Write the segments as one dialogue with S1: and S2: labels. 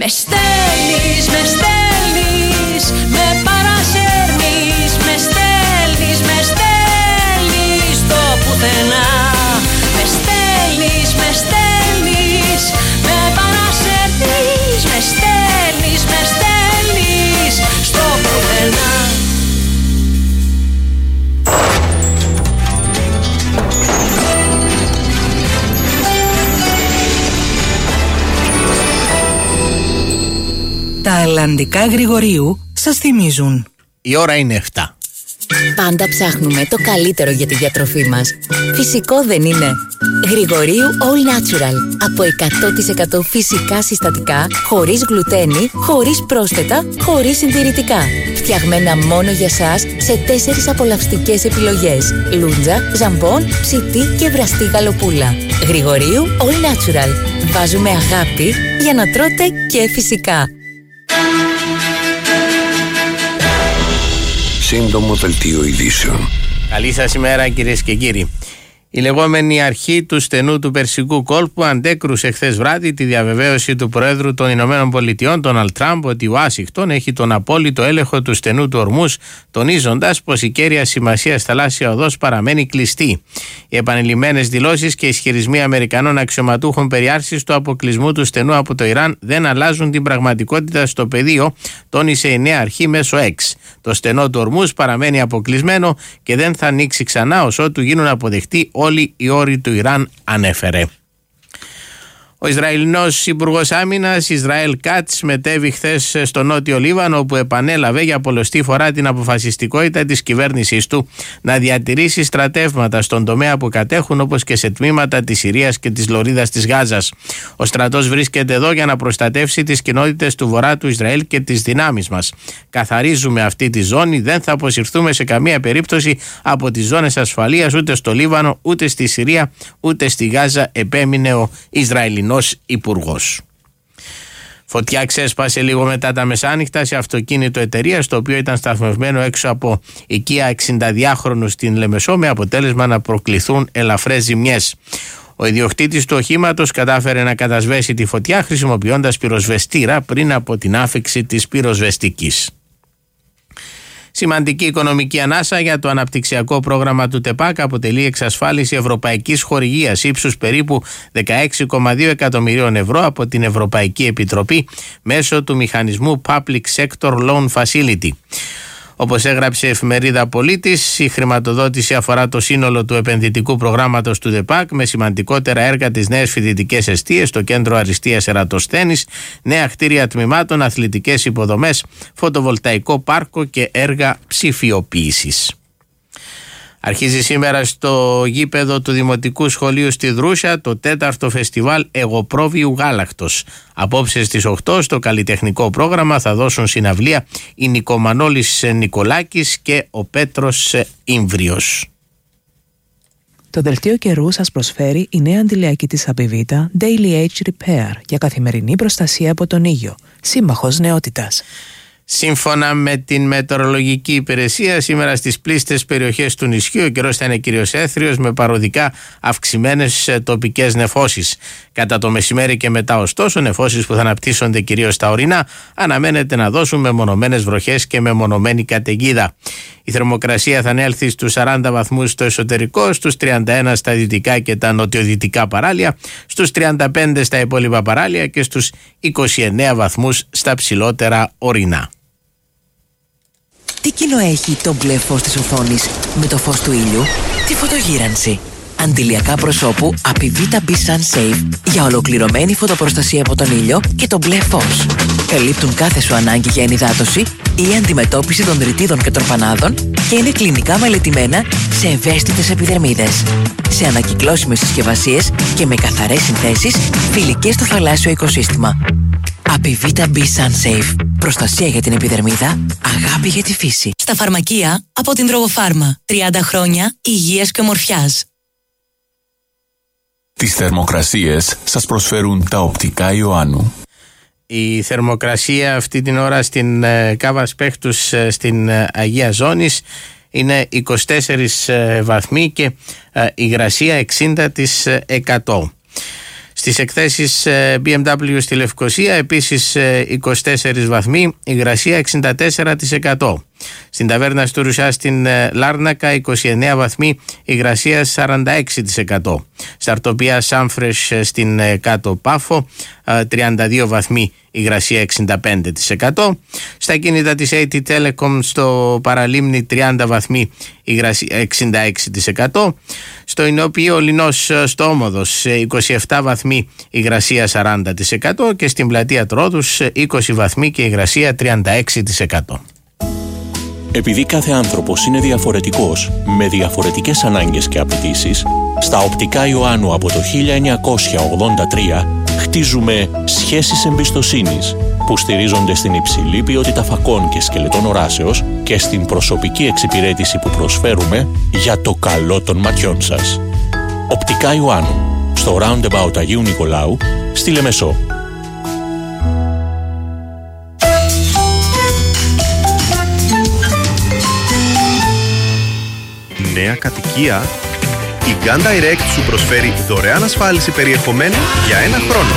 S1: Με στέλνεις, με στέλνεις, με παρασέρνεις, με στέλνεις στο πουθενά. Με στέλνεις, με στέλνεις, με παρασέρνεις, με στέλνεις στο πουθενά.
S2: Τα αλλαντικά Γρηγορίου σας θυμίζουν.
S3: Η ώρα είναι 7.
S4: Πάντα ψάχνουμε το καλύτερο για τη διατροφή μας. Φυσικό δεν είναι? Γρηγορίου All Natural. Από 100% φυσικά συστατικά, χωρίς γλουτένι, χωρίς πρόσθετα, χωρίς συντηρητικά. Φτιαγμένα μόνο για σας σε 4 απολαυστικές επιλογές. Λούντζα, ζαμπόν, ψητή και βραστή γαλοπούλα. Γρηγορίου All Natural. Βάζουμε αγάπη για να τρώτε και φυσικά.
S5: Σύντομο δελτίο ειδήσεων.
S3: Καλή σας ημέρα, κυρίες και κύριοι. Η λεγόμενη αρχή του στενού του Περσικού κόλπου αντέκρουσε χθες βράδυ τη διαβεβαίωση του Προέδρου των Ηνωμένων Πολιτειών, Ντόναλντ Τραμπ, ότι η Ουάσιγκτον έχει τον απόλυτο έλεγχο του στενού του Ορμούζ, τονίζοντας πως η κέρια σημασίας θαλάσσια οδός παραμένει κλειστή. Οι επανειλημμένες δηλώσεις και ισχυρισμοί Αμερικανών αξιωματούχων περί άρσης του αποκλεισμού του στενού από το Ιράν δεν αλλάζουν την πραγματικότητα στο πεδίο, τόνισε η νέα αρχή μέσω X. Το στενό του Ορμούζ παραμένει αποκλεισμένο και δεν θα ανοίξει ξανά ως ότου γίνουν αποδεκτοί όλοι οι όροι του Ιράν, ανέφερε. Ο Ισραηλινός Υπουργός Άμυνας Ισραήλ Κάτς μετέβη χθες στο Νότιο Λίβανο, όπου επανέλαβε για πολλοστή φορά την αποφασιστικότητα της κυβέρνησής του να διατηρήσει στρατεύματα στον τομέα που κατέχουν, όπως και σε τμήματα της Συρίας και της Λωρίδας της Γάζας. Ο στρατός βρίσκεται εδώ για να προστατεύσει τις κοινότητες του βορρά του Ισραήλ και τις δυνάμεις μας. Καθαρίζουμε αυτή τη ζώνη, δεν θα αποσυρθούμε σε καμία περίπτωση από τις ζώνες ασφαλείας ούτε στο Λίβανο, ούτε στη Συρία, ούτε στη Γάζα, επέμεινε ο Ισραηλινός Υπουργός. Φωτιά ξέσπασε λίγο μετά τα μεσάνυχτα σε αυτοκίνητο εταιρείας, το οποίο ήταν σταθμευμένο έξω από οικία 62χρονου στην Λεμεσό, με αποτέλεσμα να προκληθούν ελαφρές ζημιές. Ο ιδιοκτήτης του οχήματος κατάφερε να κατασβέσει τη φωτιά χρησιμοποιώντας πυροσβεστήρα πριν από την άφιξη της πυροσβεστικής. Σημαντική οικονομική ανάσα για το αναπτυξιακό πρόγραμμα του ΤΕΠΑΚ αποτελεί εξασφάλιση ευρωπαϊκής χορηγίας ύψους περίπου 16,2 εκατομμυρίων ευρώ από την Ευρωπαϊκή Επιτροπή μέσω του μηχανισμού Public Sector Loan Facility. Όπως έγραψε η εφημερίδα Πολίτης, η χρηματοδότηση αφορά το σύνολο του επενδυτικού προγράμματος του ΔΕΠΑΚ, με σημαντικότερα έργα τις νέες φοιτητικές εστίες, το κέντρο αριστείας Ερατοσθένης, νέα κτίρια τμήματων, αθλητικές υποδομές, φωτοβολταϊκό πάρκο και έργα ψηφιοποίησης. Αρχίζει σήμερα στο γήπεδο του Δημοτικού Σχολείου στη Δρούσια το 4ο φεστιβάλ εγωπρόβιου γάλακτος. Απόψε στις 8 στο καλλιτεχνικό πρόγραμμα θα δώσουν συναυλία η Νικομανόλης Νικολάκης και ο Πέτρος Ήμβριος.
S6: Το δελτίο καιρού σας προσφέρει η νέα αντιλιακή της Απιβίτα Daily Age Repair για καθημερινή προστασία από τον ήλιο. Σύμμαχος νεότητας.
S3: Σύμφωνα με την μετεωρολογική υπηρεσία, σήμερα στις πλήστες περιοχές του νησιού ο καιρός θα είναι κυρίως έθριος, με παροδικά αυξημένες τοπικές νεφώσεις. Κατά το μεσημέρι και μετά, ωστόσο, νεφώσεις που θα αναπτύσσονται κυρίως στα ορεινά αναμένεται να δώσουν μεμονωμένες βροχές και μεμονωμένη καταιγίδα. Η θερμοκρασία θα ανέλθει στους 40 βαθμούς στο εσωτερικό, στους 31 στα δυτικά και τα νοτιοδυτικά παράλια, στους 35 στα υπόλοιπα παράλια και στους 29 βαθμούς στα ψηλότερα ορεινά.
S2: Τι κοινό έχει το μπλε φως της οθόνης με το φως του ήλιου? Τη φωτογύρανση. Αντιλιακά προσώπου Apivita B Sun Safe για ολοκληρωμένη φωτοπροστασία από τον ήλιο και το μπλε φως. Καλύπτουν κάθε σου ανάγκη για ενυδάτωση ή αντιμετώπιση των ρητίδων και τροφανάδων και είναι κλινικά μελετημένα σε ευαίσθητες επιδερμίδες. Σε ανακυκλώσιμες συσκευασίες και με καθαρές συνθέσεις φιλικές στο θαλάσσιο οικοσύστημα. Apivita B Sun Safe. Προστασία για την επιδερμίδα, αγάπη για τη φύση.
S4: Στα φαρμακεία από την Τρογοφάρμα. 30 χρόνια υγείας και ομορφιάς.
S5: Τις θερμοκρασίες σας προσφέρουν τα οπτικά Ιωάννου.
S3: Η θερμοκρασία αυτή την ώρα στην Κάβας Πέχτους στην Αγία Ζώνης είναι 24 βαθμοί και η υγρασία 60%. Στις εκθέσεις BMW στη Λευκοσία επίσης 24 βαθμοί, υγρασία 64%. Στην ταβέρνα του Ρουσιά στην Λάρνακα 29 βαθμοί, υγρασία 46%. Στα αρτοπία Σάμφρες στην Κάτω Πάφο 32 βαθμοί, υγρασία 65%. Στα κίνητα της AT Telecom στο Παραλίμνη 30 βαθμοί, υγρασία 66%. Στο Ηνοποιείο Λινός στο Όμοδος 27 βαθμοί, υγρασία 40% και στην Πλατεία Τρόδους 20 βαθμοί και υγρασία 36%.
S7: Επειδή κάθε άνθρωπος είναι διαφορετικός, με διαφορετικές ανάγκες και απαιτήσεις, στα Οπτικά Ιωάννου από το 1983 χτίζουμε σχέσεις εμπιστοσύνης που στηρίζονται στην υψηλή ποιότητα φακών και σκελετών οράσεως και στην προσωπική εξυπηρέτηση που προσφέρουμε για το καλό των ματιών σας. Οπτικά Ιωάννου, στο Roundabout Αγίου Νικολάου, στη Λεμεσό.
S8: Νέα κατοικία? Η Gun Direct σου προσφέρει δωρεάν ασφάλιση περιεχομένου για 1 χρόνο.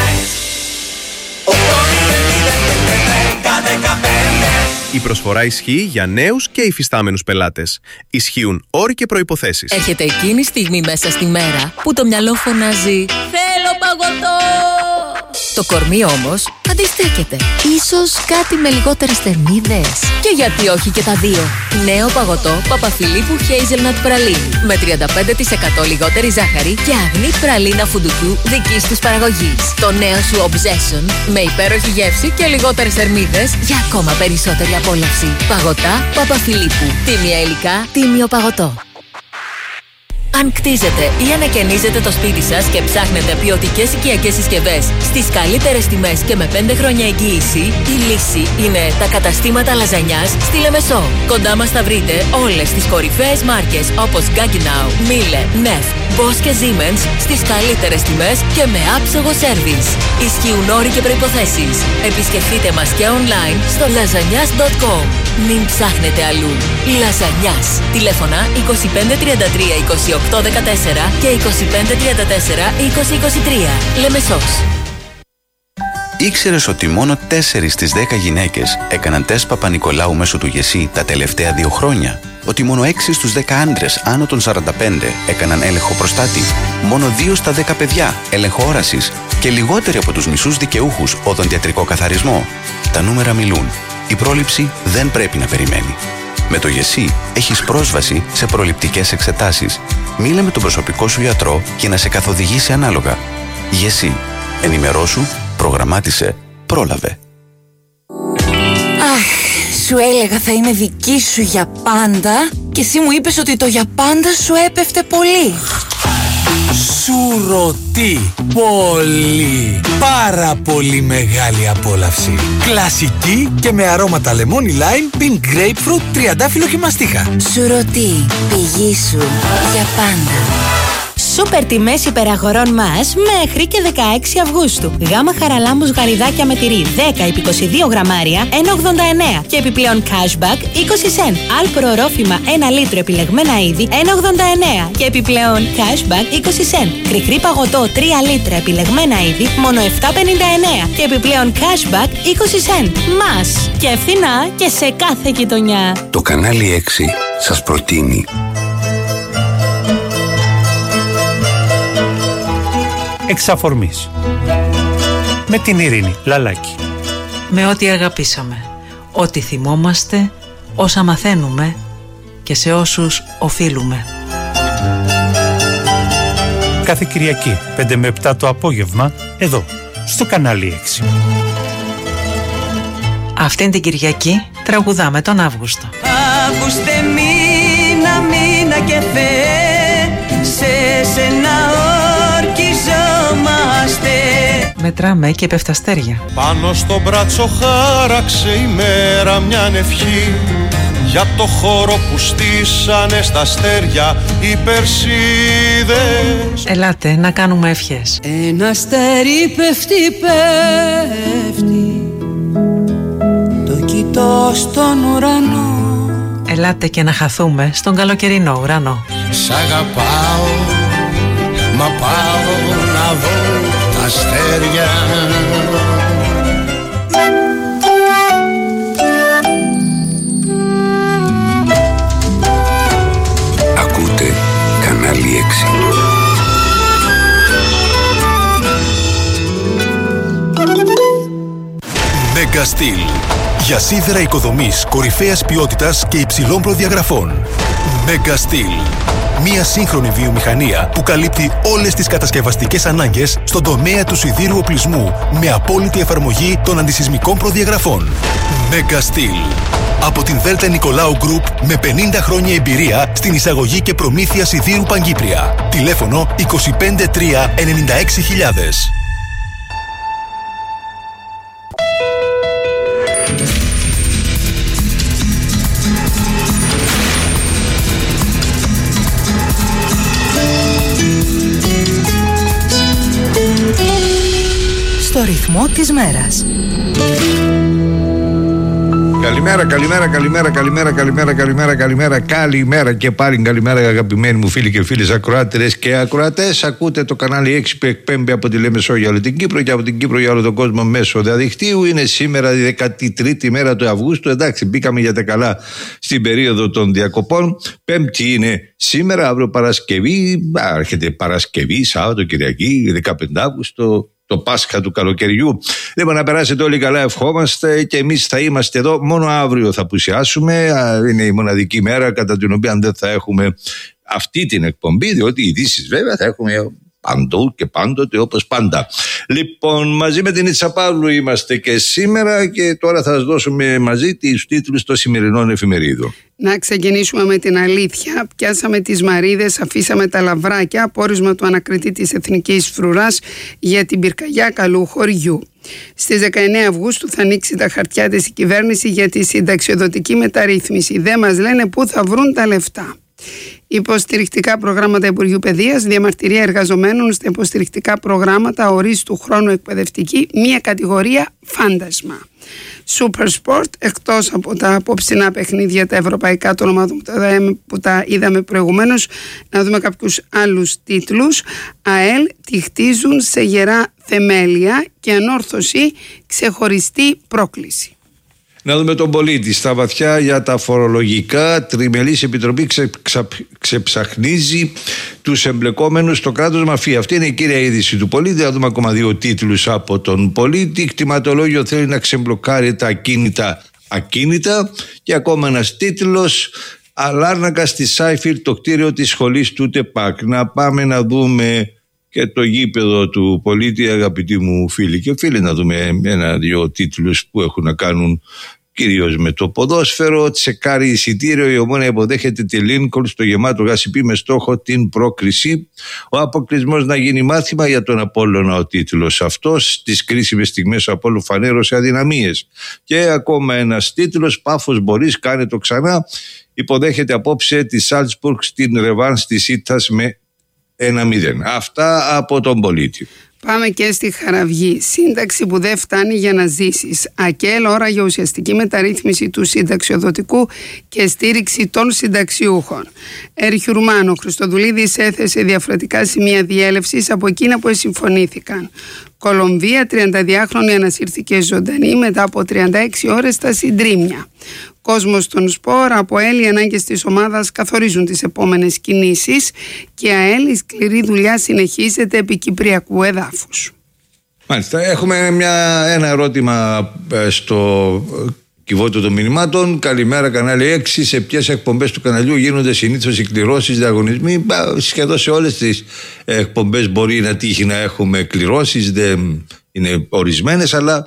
S8: Η προσφορά ισχύει για νέους και υφιστάμενους πελάτες. Ισχύουν όροι και προϋποθέσεις.
S4: Έρχεται εκείνη η στιγμή μέσα στη μέρα που το μυαλό φωνάζει «Θέλω παγωτό!» Το κορμί όμως αντιστέκεται. Ίσως κάτι με λιγότερες θερμίδες. Και γιατί όχι και τα δύο. Νέο παγωτό Παπαφιλίππου Hazelnut Πραλίνη. Με 35% λιγότερη ζάχαρη και αγνή πραλίνα φουντουκιού δικής τους παραγωγής. Το νέο σου Obsession με υπέροχη γεύση και λιγότερες θερμίδες για ακόμα περισσότερη απόλαυση. Παγωτά Παπαφιλίππου. Τίμια υλικά, τίμιο παγωτό. Αν κτίζετε ή ανακαινίζετε το σπίτι σας και ψάχνετε ποιοτικές οικιακές συσκευές στις καλύτερες τιμές και με 5 χρόνια εγγύηση, η λύση είναι τα καταστήματα λαζανιάς στη Λεμεσό. Κοντά μας θα βρείτε όλες τις κορυφαίες μάρκες όπως Gaggenau, Miele, Neff, Bosch και Siemens στις καλύτερες τιμές και με άψογο σέρβις. Ισχύουν όροι και προϋποθέσεις. Επισκεφτείτε μας και online στο lasagnas.com. Μην ψάχνετε αλλού. Λαζανιάς. Τηλέφωνα 2533 2814 και 2534 2023. Λεμεσός.
S9: Ήξερες ότι μόνο 4 στις 10 γυναίκες έκαναν τεστ Παπα-Νικολάου μέσω του ΓΕΣΥ τα τελευταία 2 χρόνια? Ότι μόνο 6 στους 10 άντρες άνω των 45 έκαναν έλεγχο προστάτη? Μόνο 2 στα 10 παιδιά έλεγχο όρασης? Και λιγότεροι από τους μισούς δικαιούχους οδοντιατρικό καθαρισμό? Τα νούμερα μιλούν. Η πρόληψη δεν πρέπει να περιμένει. Με το ΓΕΣΥ έχεις πρόσβαση σε προληπτικές εξετάσεις. Μίλα με τον προσωπικό σου γιατρό για να σε καθοδηγήσει ανάλογα. ΓΕΣΥ. Ενημερώσου, προγραμμάτισε, πρόλαβε.
S10: Αχ, σου έλεγα θα είμαι δική σου για πάντα και εσύ μου είπες ότι το για πάντα σου έπεφτε πολύ.
S11: Σουρωτή, πολύ, πάρα πολύ μεγάλη απόλαυση. Κλασική και με αρώματα λεμόνι lime, pink grapefruit, τριαντάφυλλο και μαστίχα.
S10: Σουρωτή, πηγή σου για πάντα.
S12: Σούπερ τιμές υπεραγορών μας μέχρι και 16 Αυγούστου. Γάμα χαραλάμπους γαριδάκια με τυρί 10 επί 22 γραμμάρια 1,89 και επιπλέον cashback 20 cent. Άλπρο ρόφημα 1 λίτρο επιλεγμένα είδη 1,89 και επιπλέον cashback 20 cent. Κρικρή παγωτό 3 λίτρα επιλεγμένα είδη μόνο 7,59 και επιπλέον cashback 20 cent. Μας και φθηνά και σε κάθε γειτονιά.
S13: Το κανάλι 6 σας προτείνει
S14: Εξ αφορμής. Με την Ειρήνη Λαλάκη.
S6: Με ό,τι αγαπήσαμε, ό,τι θυμόμαστε, όσα μαθαίνουμε και σε όσους οφείλουμε.
S14: Κάθε Κυριακή 5 με 7 το απόγευμα εδώ στο κανάλι 6.
S6: Αυτήν την Κυριακή τραγουδάμε τον Αύγουστο.
S1: Αύγουστε μήνα, μήνα και Θεέ, σε σένα ορκιζόμαστε.
S6: Μετράμε και πεφταστέρια.
S15: Πάνω στο μπράτσο χάραξε η μέρα μια ευχή για το χώρο που στήσανε στα αστέρια οι Περσίδες.
S6: Ελάτε να κάνουμε ευχές.
S1: Ένα αστέρι πέφτει, πέφτει, το κοιτώ στον ουρανό.
S6: Ελάτε και να χαθούμε στον καλοκαιρινό ουρανό.
S11: Σ' αγαπάω, μα πάω να δω
S16: Megastil. Για σίδερα οικοδομής κορυφαίας ποιότητας και υψηλών προδιαγραφών. Megastil. Μια σύγχρονη βιομηχανία που καλύπτει όλες τις κατασκευαστικές ανάγκες στον τομέα του σιδήρου οπλισμού με απόλυτη εφαρμογή των αντισυσμικών προδιαγραφών. Megastil. Από την Δέλτα Νικολάου Γκρουπ με 50 χρόνια εμπειρία στην εισαγωγή και προμήθεια σιδήρου Παγκύπρια. Τηλέφωνο 253 96.000.
S4: Στο ρυθμό της μέρας.
S17: Καλημέρα και πάλι καλημέρα, αγαπημένοι μου φίλοι και φίλες ακροάτερες και ακροατές. Ακούτε το κανάλι 6 που εκπέμπει από τη Λέμεσό για όλη την Κύπρο και από την Κύπρο για όλο τον κόσμο μέσω διαδικτύου. Είναι σήμερα η 13η μέρα του Αυγούστου. Εντάξει, μπήκαμε για τα καλά στην περίοδο των διακοπών. Πέμπτη είναι σήμερα, αύριο Παρασκευή. Έρχεται Παρασκευή, Σάββατο, Κυριακή, 15 Αύγουστο. Το Πάσχα του καλοκαιριού. Λοιπόν, να περάσετε όλοι καλά, ευχόμαστε, και εμείς θα είμαστε εδώ. Μόνο αύριο θα απουσιάσουμε. Είναι η μοναδική μέρα κατά την οποία δεν θα έχουμε αυτή την εκπομπή, διότι οι ειδήσεις βέβαια θα έχουμε παντού και πάντοτε, όπως πάντα. Λοιπόν, μαζί με την Ίτσα Παύλου είμαστε και σήμερα, και τώρα θα σας δώσουμε μαζί τις τίτλους των σημερινών εφημερίδων.
S18: Να ξεκινήσουμε με την αλήθεια. Πιάσαμε τις μαρίδες, αφήσαμε τα λαβράκια, πόρισμα του ανακριτή της Εθνικής Φρουράς για την πυρκαγιά καλού χωριού. Στις 19 Αυγούστου θα ανοίξει τα χαρτιά της η κυβέρνηση για τη συνταξιοδοτική μεταρρύθμιση. Δεν μας λένε πού θα βρουν τα λεφτά. Υποστηρικτικά προγράμματα Υπουργείου Παιδείας, διαμαρτυρία εργαζομένων στα υποστηρικτικά προγράμματα ορίστου χρόνου εκπαιδευτική, μία κατηγορία φάντασμα. Super Sport, εκτός από τα απόψινά παιχνίδια τα ευρωπαϊκά των ομάδων που τα είδαμε προηγουμένως, να δούμε κάποιους άλλους τίτλους. ΑΕΛ τη χτίζουν σε γερά θεμέλια και ανόρθωση ξεχωριστή πρόκληση.
S17: Να δούμε τον πολίτη στα βαθιά για τα φορολογικά. Τριμελής επιτροπή ξεψαχνίζει τους εμπλεκόμενους στο κράτος μαφία. Αυτή είναι η κύρια είδηση του πολίτη. Να δούμε ακόμα δύο τίτλους από τον πολίτη. Κτηματολόγιο θέλει να ξεμπλοκάρει τα ακίνητα. Και ακόμα ένας τίτλος. Αλάρνακα στη Σάιφιλ, το κτίριο της σχολής του ΤΕΠΑΚ. Να πάμε να δούμε και το γήπεδο του πολίτη, αγαπητοί μου φίλοι και φίλοι, να δούμε ένα-δύο τίτλους που έχουν να κάνουν κυρίως με το ποδόσφαιρο. Τσεκάρει εισιτήριο, η Ομόνοια υποδέχεται τη Λίνκολν στο γεμάτο Γασιπί με στόχο την πρόκριση. Ο αποκλεισμός να γίνει μάθημα για τον Απόλλωνα, ο τίτλος αυτός. Στις κρίσιμες στιγμές ο Απόλλων φανέρωσε αδυναμίες. Και ακόμα ένας τίτλος, Πάφος Μπορίς, κάνε το ξανά. Υποδέχεται απόψε τη Σάλτσμπουργκ στην ρεβάνς της ήττας με 1-0. Αυτά από τον πολίτη.
S18: Πάμε και στη Χαραυγή. Σύνταξη που δεν φτάνει για να ζήσεις. ΑΚΕΛ, ώρα για ουσιαστική μεταρρύθμιση του συνταξιοδοτικού και στήριξη των συνταξιούχων. Ερχιουρμάν, ο Χριστοδουλίδης έθεσε διαφορετικά σημεία διέλευσης από εκείνα που συμφωνήθηκαν. Κολομβία, 32χρονη ανασύρθηκε ζωντανή μετά από 36 ώρες στα συντρίμμια. Κόσμος των σπορ, από ΑΕΛ οι ανάγκες της ομάδας καθορίζουν τις επόμενες κινήσεις και ΑΕΛ η σκληρή δουλειά συνεχίζεται επί κυπριακού εδάφους.
S17: Μάλιστα, έχουμε ένα ερώτημα στο κυβότιο των μηνυμάτων. Καλημέρα, κανάλι 6. Σε ποιες εκπομπές του καναλιού γίνονται συνήθως οι κληρώσεις, διαγωνισμοί? Σχεδόν σε όλες τις εκπομπές μπορεί να τύχει να έχουμε κληρώσεις, δεν είναι ορισμένες, αλλά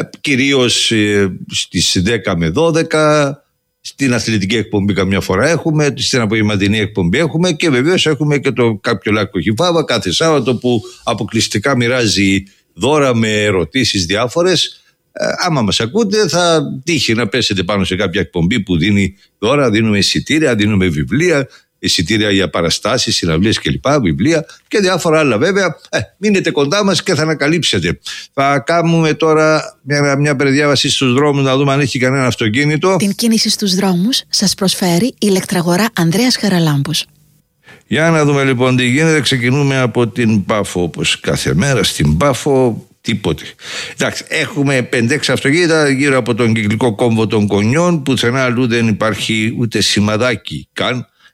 S17: κυρίως στις 10 με 12, στην αθλητική εκπομπή καμιά φορά έχουμε, στην απογευματινή εκπομπή έχουμε, και βεβαίως έχουμε και το κάποιο λάκκο χιβάβα κάθε Σάββατο που αποκλειστικά μοιράζει δώρα με ερωτήσεις διάφορες. Άμα μας ακούτε θα τύχει να πέσετε πάνω σε κάποια εκπομπή που δίνει δώρα, δίνουμε εισιτήρια, δίνουμε βιβλία, εισιτήρια για παραστάσεις, συναυλίες κλπ, βιβλία και διάφορα άλλα βέβαια. Μείνετε κοντά μας και θα ανακαλύψετε. Θα κάνουμε τώρα μια περιδιάβαση στους δρόμους να δούμε αν έχει κανένα αυτοκίνητο.
S19: Την κίνηση στους δρόμους σας προσφέρει η ηλεκτραγορά Ανδρέας Χαραλάμπους.
S17: Για να δούμε λοιπόν τι γίνεται. Ξεκινούμε από την Πάφο, όπως κάθε μέρα στην Πάφο. Τίποτε. Εντάξει, έχουμε 5-6 αυτοκίνητα γύρω από τον κυκλικό κόμβο των Κονιών. Πουθενά αλλού δεν υπάρχει ούτε σημαδάκι καν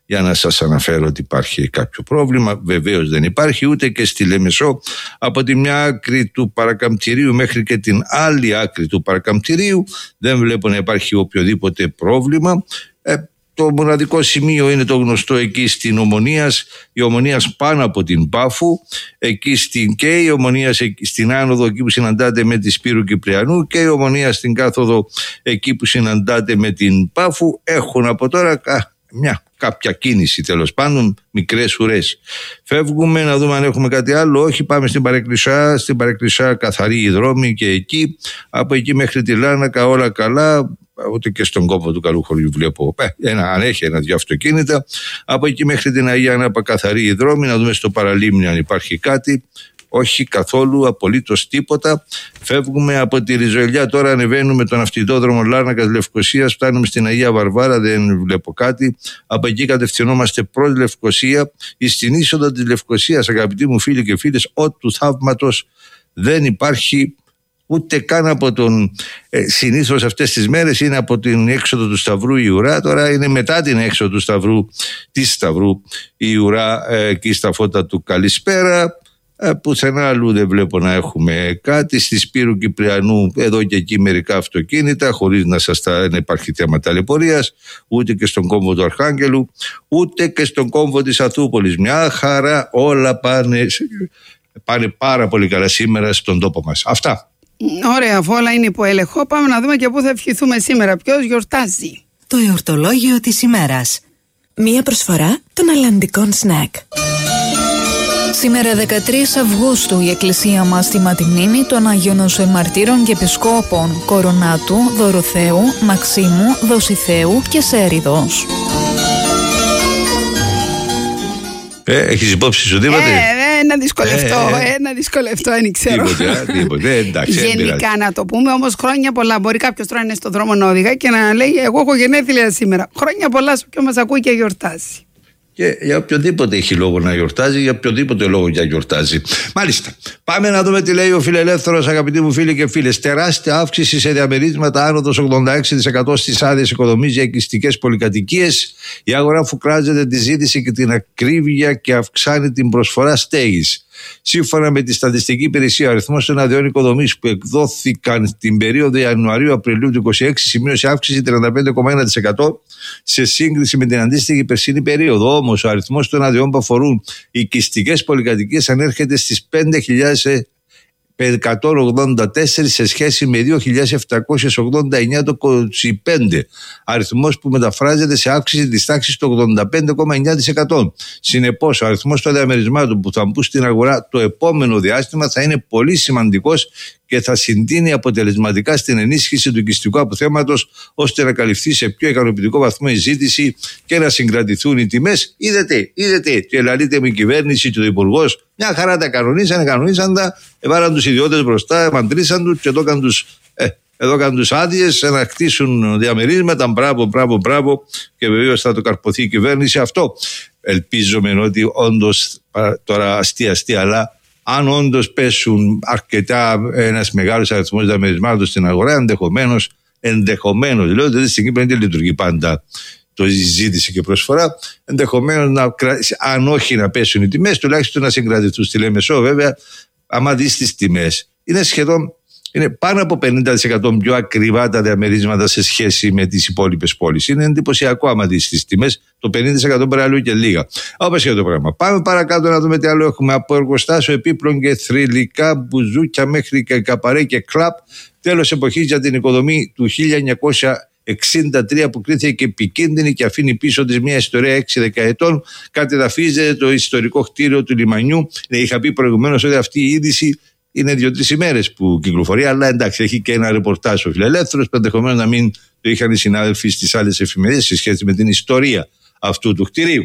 S17: για να σας αναφέρω ότι υπάρχει κάποιο πρόβλημα. Βεβαίως δεν υπάρχει, ούτε και στη Λεμεσό από τη μια άκρη του παρακαμπτηρίου μέχρι και την άλλη άκρη του παρακαμπτηρίου δεν βλέπω να υπάρχει οποιοδήποτε πρόβλημα. Το μοναδικό σημείο είναι το γνωστό εκεί στην Ομονίας, η Ομονίας πάνω από την Πάφου, εκεί και η Ομονίας στην άνοδο εκεί που συναντάτε με τη Σπύρου Κυπριανού και η Ομονίας στην κάθοδο εκεί που συναντάτε με την Πάφου έχουν από τώρα κάποια κίνηση, τέλος πάντων, μικρές ουρές. Φεύγουμε να δούμε αν έχουμε κάτι άλλο. Όχι, πάμε στην Παρεκκλησιά. Στην Παρεκκλησιά καθαρή η δρόμη και εκεί, από εκεί μέχρι τη Λάρνακα όλα καλά. Ούτε και στον κόπο του Καλού Χωριού βλέπω αν έχει ένα-δυο αυτοκίνητα. Από εκεί μέχρι την Αγία Νάπα καθαρή η δρόμη. Να δούμε στο παραλίμνη αν υπάρχει κάτι. Όχι καθόλου, απολύτως τίποτα. Φεύγουμε από τη Ριζοηλιά, τώρα ανεβαίνουμε τον αυτοκινητόδρομο Λάρνακας Λευκωσίας, φτάνουμε στην Αγία Βαρβάρα, δεν βλέπω κάτι. Από εκεί κατευθυνόμαστε προς Λευκωσία. Στην είσοδο της Λευκωσίας, αγαπητοί μου φίλοι και φίλες, ό του θαύματος δεν υπάρχει. Ούτε καν από τον συνήθως αυτές τις μέρες είναι από την έξοδο του Σταυρού η ουρά. Τώρα είναι μετά την έξοδο του Σταυρού, της Σταυρού η ουρά εκεί στα φώτα του Καλησπέρα. Πουθενά αλλού δεν βλέπω να έχουμε κάτι. Στη Σπύρου Κυπριανού εδώ και εκεί μερικά αυτοκίνητα χωρίς να υπάρχει θέμα ταλαιπωρίας, ούτε και στον κόμβο του Αρχάγγελου ούτε και στον κόμβο της Αθούπολης. Μια χαρά, όλα πάνε πάρα πολύ καλά σήμερα στον τόπο μας. Αυτά.
S18: Ωραία, αφού όλα είναι υπό έλεγχο, πάμε να δούμε και πού θα ευχηθούμε σήμερα. Ποιος γιορτάζει?
S20: Το εορτολόγιο της ημέρας.
S19: Μία προσφορά των αλλαντικών σνακ.
S21: Σήμερα 13 Αυγούστου η Εκκλησία μας τιμά τη μνήμη των Αγίων Νοσοεμαρτύρων και Επισκόπων Κορονάτου, Δωροθέου, Μαξίμου, Δοσιθέου και Σέριδος.
S17: Έχεις υπόψη σου τίποτε?
S18: Να δυσκολευτώ, δεν ξέρω.
S17: Τίποτε, εντάξει.
S18: Γενικά να το πούμε, όμως χρόνια πολλά. Μπορεί κάποιος τώρα να είναι στον δρόμο να οδηγά και να λέει: εγώ έχω γενέθλια σήμερα. Χρόνια πολλά σε όποιον μας ακούει και γιορτάζει.
S17: Και για οποιοδήποτε έχει λόγο να γιορτάζει, για οποιοδήποτε λόγο για γιορτάζει. Μάλιστα. Πάμε να δούμε τι λέει ο φιλελεύθερος, αγαπητοί μου φίλοι και φίλες. Τεράστια αύξηση σε διαμερίσματα, άνοδος 86% στις άδειες οικοδομής για οικιστικές πολυκατοικίες. Η αγορά φουκράζεται τη ζήτηση και την ακρίβεια και αυξάνει την προσφορά στέγης. Σύμφωνα με τη Στατιστική Υπηρεσία, ο αριθμός των αδειών οικοδομής που εκδόθηκαν την περίοδο Ιανουαρίου-Απριλίου του 2026 σημείωσε αύξηση 35,1% σε σύγκριση με την αντίστοιχη περσίνη περίοδο. Όμως, ο αριθμός των αδειών που αφορούν οικιστικές πολυκατοικίες ανέρχεται στις 5.184 σε σχέση με 2.789 το 2025, αριθμός που μεταφράζεται σε αύξηση της τάξης του 85,9%. Συνεπώς, ο αριθμός των διαμερισμάτων που θα μπουν στην αγορά το επόμενο διάστημα θα είναι πολύ σημαντικός και θα συντείνει αποτελεσματικά στην ενίσχυση του οικιστικού αποθέματος, ώστε να καλυφθεί σε πιο ικανοποιητικό βαθμό η ζήτηση και να συγκρατηθούν οι τιμές. Είδατε, και λαλείτε με η κυβέρνηση και ο υπουργός, μια χαρά τα κανονίσαν τα, έβαλαν τους ιδιώτες μπροστά, μαντρίσαν τους και εδώ κάνουν τους άδειες να χτίσουν διαμερίσματα. Μπράβο, και βεβαίως θα το καρποθεί η κυβέρνηση αυτό. Ελπίζομαι ότι όντως, τώρα αστεία, αλλά αν όντως πέσουν αρκετά ένας μεγάλος αριθμός διαμερισμάτων στην αγορά, ενδεχομένως, λέω ότι στην Κύπρο δεν λειτουργεί πάντα το ζήτηση και προσφορά, ενδεχομένως αν όχι να πέσουν οι τιμές, τουλάχιστον να συγκρατηθούν. Στη Λεμεσό, βέβαια, άμα δεις τις τιμές, είναι πάνω από 50% πιο ακριβά τα διαμερίσματα σε σχέση με τις υπόλοιπες πόλεις. Είναι εντυπωσιακό άμα δεις τις τιμές, το 50% μπορεί αλλού και λίγα. Όπως και το πράγμα. Πάμε παρακάτω να δούμε τι άλλο έχουμε. Από εργοστάσιο επίπλων και θρυλικά μπουζούκια μέχρι και καπαρέ και κλαπ. Τέλος εποχής για την οικοδομή του 1963 που κρίθηκε επικίνδυνη και αφήνει πίσω της μια ιστορία 6 δεκαετών. Κατεδαφίζεται το ιστορικό κτίριο του λιμανιού. Είχα πει προηγουμένως ότι αυτή η είδηση είναι 2-3 ημέρες που κυκλοφορεί, αλλά εντάξει, έχει και ένα ρεπορτάζ ο φιλελεύθερος, ενδεχομένως να μην το είχαν οι συνάδελφοι στις άλλες εφημερίδες σε σχέση με την ιστορία αυτού του κτηρίου.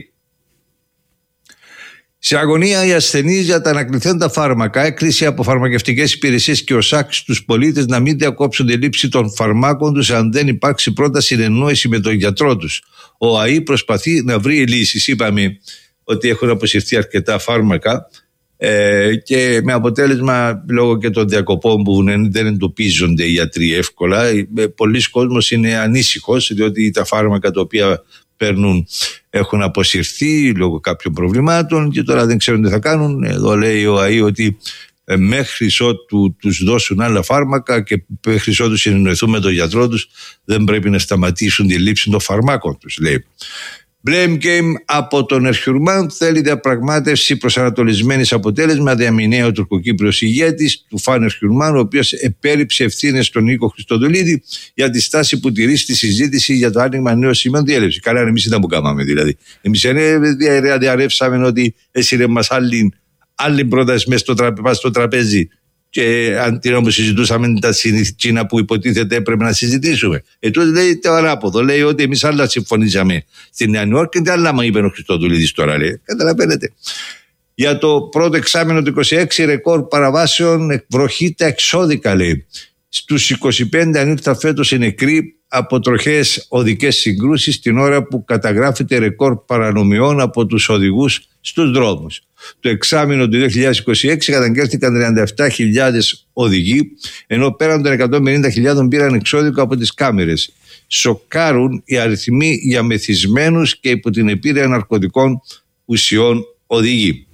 S17: Σε αγωνία οι ασθενείς για τα ανακληθέντα φάρμακα, έκκληση από φαρμακευτικές υπηρεσίες και ο ΣΑΚ στους πολίτες να μην διακόψουν τη λήψη των φαρμάκων τους αν δεν υπάρξει πρώτα συνεννόηση με τον γιατρό τους. Ο ΑΗ προσπαθεί να βρει λύσεις. Είπαμε ότι έχουν αποσυρθεί αρκετά φάρμακα. Και με αποτέλεσμα, λόγω και των διακοπών που δεν εντοπίζονται οι γιατροί εύκολα, πολλοί κόσμος είναι ανήσυχος, διότι τα φάρμακα τα οποία έχουν αποσυρθεί λόγω κάποιων προβλημάτων και τώρα δεν ξέρουν τι θα κάνουν. Εδώ λέει ο ΑΗ ότι μέχρι ότου τους δώσουν άλλα φάρμακα και μέχρι ότου συνεννοηθούν με τον γιατρό τους, δεν πρέπει να σταματήσουν τη λήψη των φαρμάκων τους, λέει. Blame game από τον Ερχιουρμάν, θέλει διαπραγμάτευση προσανατολισμένη σε αποτέλεσμα. Διαμηνέα ο τουρκοκύπριος ηγέτης του Φαν Ερχιουρμάν, ο οποίος επέριψε ευθύνες στον Νίκο Χριστοδουλίδη για τη στάση που τηρεί στη συζήτηση για το άνοιγμα νέων σημείων διέλευση. Καλά, εμείς ήταν που κάναμε δηλαδή. Εμείς διαρρεύσαμε ότι εσύ μας άλλη πρόταση μέσα στο τραπέζι. Και αντί όμως συζητούσαμε τα συνήθινα που υποτίθεται έπρεπε να συζητήσουμε. Τότε λέει το ανάποδο. Λέει ότι εμείς άλλα συμφωνήσαμε στη Νέα Νιόρκη και άλλα μα είπε ο Χριστοδουλίδης τώρα. Λέει. Καταλαβαίνετε. Για το πρώτο εξάμηνο του 26 ρεκόρ παραβάσεων εκβροχείται εξώδικα, λέει. Στους 25 ανήλθα φέτος οι νεκροί από τροχαίες οδικές συγκρούσεις την ώρα που καταγράφεται ρεκόρ παρανομιών από τους οδηγούς στους δρόμους. Το εξάμηνο του 2026 καταγγέλθηκαν 37.000 οδηγοί, ενώ πέραν των 150.000 πήραν εξώδικο από τις κάμερες. Σοκάρουν οι αριθμοί για μεθυσμένους και υπό την επίρρεια ναρκωτικών ουσιών οδηγοί.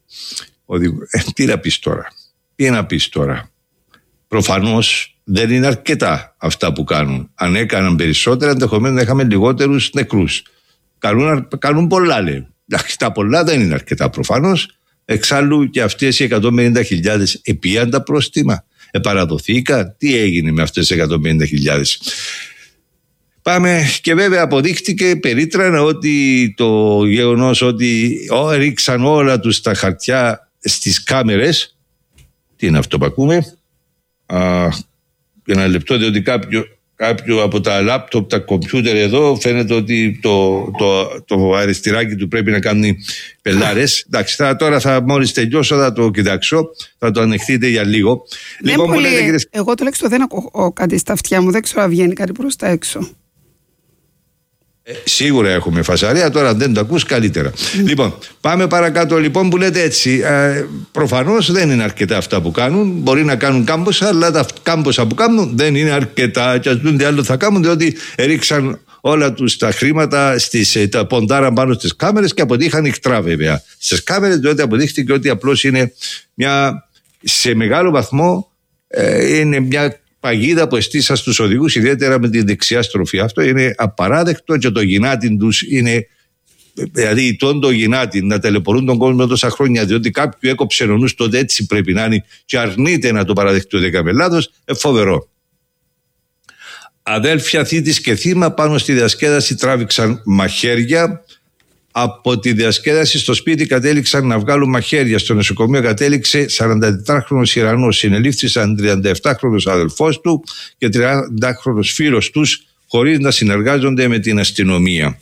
S17: Τι να πεις τώρα. Προφανώς δεν είναι αρκετά αυτά που κάνουν. Αν έκαναν περισσότερα, ενδεχομένως να είχαμε λιγότερους νεκρούς. Κάνουν πολλά, λέει. Τα πολλά δεν είναι αρκετά προφανώς. Εξάλλου και αυτές οι 150.000 επίαν τα πρόστιμα. Παραδοθήκα. Τι έγινε με αυτές τις 150.000. Πάμε και βέβαια αποδείχτηκε περίτρανα ότι το γεγονός ότι ρίξαν όλα τους τα χαρτιά στις κάμερες. Τι είναι αυτό που ακούμε? Για ένα λεπτό, διότι κάποιο από τα λάπτοπ, τα κομπιούτερ εδώ φαίνεται ότι το αριστηράκι του πρέπει να κάνει πελάρες. Εντάξει, τώρα μόλις τελειώσω θα το κοιτάξω, θα το ανεχτείτε για λίγο.
S18: Λοιπόν, πολύ, εγώ τουλάχιστον δεν ακούω κάτι στα αυτιά μου, δεν ξέρω αν βγαίνει κάτι προς τα έξω.
S17: Σίγουρα έχουμε φασαρία, τώρα αν δεν το ακούς καλύτερα. Λοιπόν, πάμε παρακάτω λοιπόν που λέτε έτσι. Προφανώς δεν είναι αρκετά αυτά που κάνουν. Μπορεί να κάνουν κάμποσα, αλλά τα κάμποσα που κάνουν δεν είναι αρκετά. Και ας δουν τι άλλο θα κάνουν, διότι ρίξαν όλα τους τα χρήματα, τα ποντάραν πάνω στις κάμερες και αποτύχαν ικτρά βέβαια. Στις κάμερες, διότι αποδείχθηκε ότι απλώς είναι σε μεγάλο βαθμό είναι μια παγίδα που εστίσα στους οδηγούς, ιδιαίτερα με τη δεξιά στροφή. Αυτό είναι απαράδεκτο και το γυνάτιν τους είναι, δηλαδή το γυνάτιν να ταλαιπωρούν τον κόσμο τόσα χρόνια, διότι κάποιου έκοψε ο νους, τότε έτσι πρέπει να είναι και αρνείται να το παραδεχτεί ότι έκαμε λάθος, φοβερό. Αδέλφια θήτης και θύμα πάνω στη διασκέδαση τράβηξαν μαχαίρια. Από τη διασκέδαση στο σπίτι κατέληξαν να βγάλουν μαχαίρια. Στο νοσοκομείο κατέληξε 44χρονος Ιρανός. Συνελήφθησαν 37χρονος αδελφός του και 30χρονος φίλος τους, χωρίς να συνεργάζονται με την αστυνομία.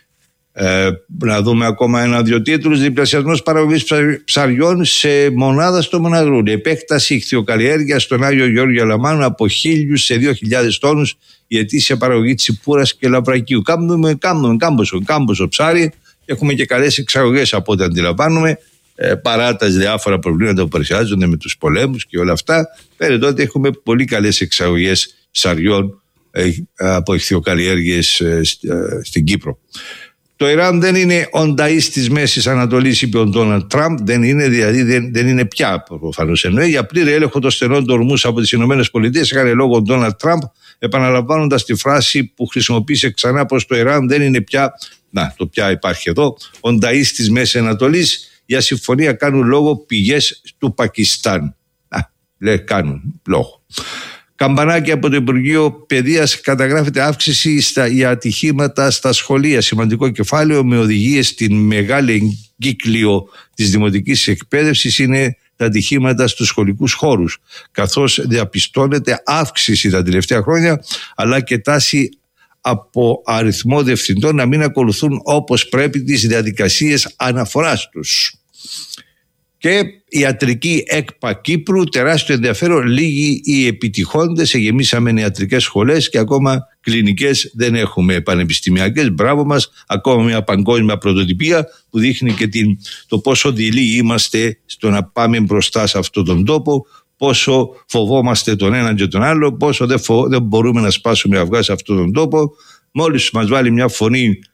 S17: Να δούμε ακόμα ένα-δυο τίτλους. Διπλασιασμός παραγωγής ψαριών σε μονάδα στο Μοναδρούν. Επέκταση ιχθυοκαλλιέργεια στον Άγιο Γεώργιο Λαμάνου από 1.000 σε 2.000 τόνους. Η ετήσια παραγωγή τσιπούρας και λαβρακίου. Κάνουμε κάμποσο ψάρι. Έχουμε και καλές εξαγωγές από ό,τι αντιλαμβάνουμε, παρά τα διάφορα προβλήματα που παρουσιάζονται με τους πολέμους και όλα αυτά. Φαίνεται ότι έχουμε πολύ καλές εξαγωγές ψαριών από ιχθυοκαλλιέργειες στην Κύπρο. Το Ιράν δεν είναι ονταΐς της Μέσης Ανατολής, είπε ο Ντόναλντ Τραμπ. Δεν είναι, δηλαδή δεν είναι πια, προφανώς εννοεί. Για πλήρη έλεγχο των στενών του ορμούς από τις ΗΠΑ έκανε λόγο ο Ντόναλντ Τραμπ, επαναλαμβάνοντας τη φράση που χρησιμοποίησε ξανά, πως το Ιράν δεν είναι πια. Να, το πια υπάρχει εδώ. Ονταΐς της Μέσης Ανατολής. Για συμφωνία κάνουν λόγο πηγές του Πακιστάν. Λέει, κάνουν λόγο. Καμπανάκι από το Υπουργείο Παιδείας, καταγράφεται αύξηση για ατυχήματα στα σχολεία. Σημαντικό κεφάλαιο με οδηγίες στην μεγάλη εγκύκλιο της δημοτικής εκπαίδευσης είναι τα ατυχήματα στους σχολικούς χώρους, καθώς διαπιστώνεται αύξηση τα τελευταία χρόνια, αλλά και τάση από αριθμό διευθυντών να μην ακολουθούν όπως πρέπει τις διαδικασίες αναφοράς τους. Και ιατρική ΕΚΠΑ Κύπρου, τεράστιο ενδιαφέρον, λίγοι οι επιτυχώντες, γεμίσαμε ιατρικές σχολές και ακόμα κλινικές δεν έχουμε πανεπιστημιακές. Μπράβο μας, ακόμα μια παγκόσμια πρωτοτυπία που δείχνει και το πόσο δειλοί είμαστε στο να πάμε μπροστά σε αυτόν τον τόπο, πόσο φοβόμαστε τον έναν και τον άλλο, πόσο δεν μπορούμε να σπάσουμε αυγά σε αυτόν τον τόπο. Μόλις μας βάλει μια φωνή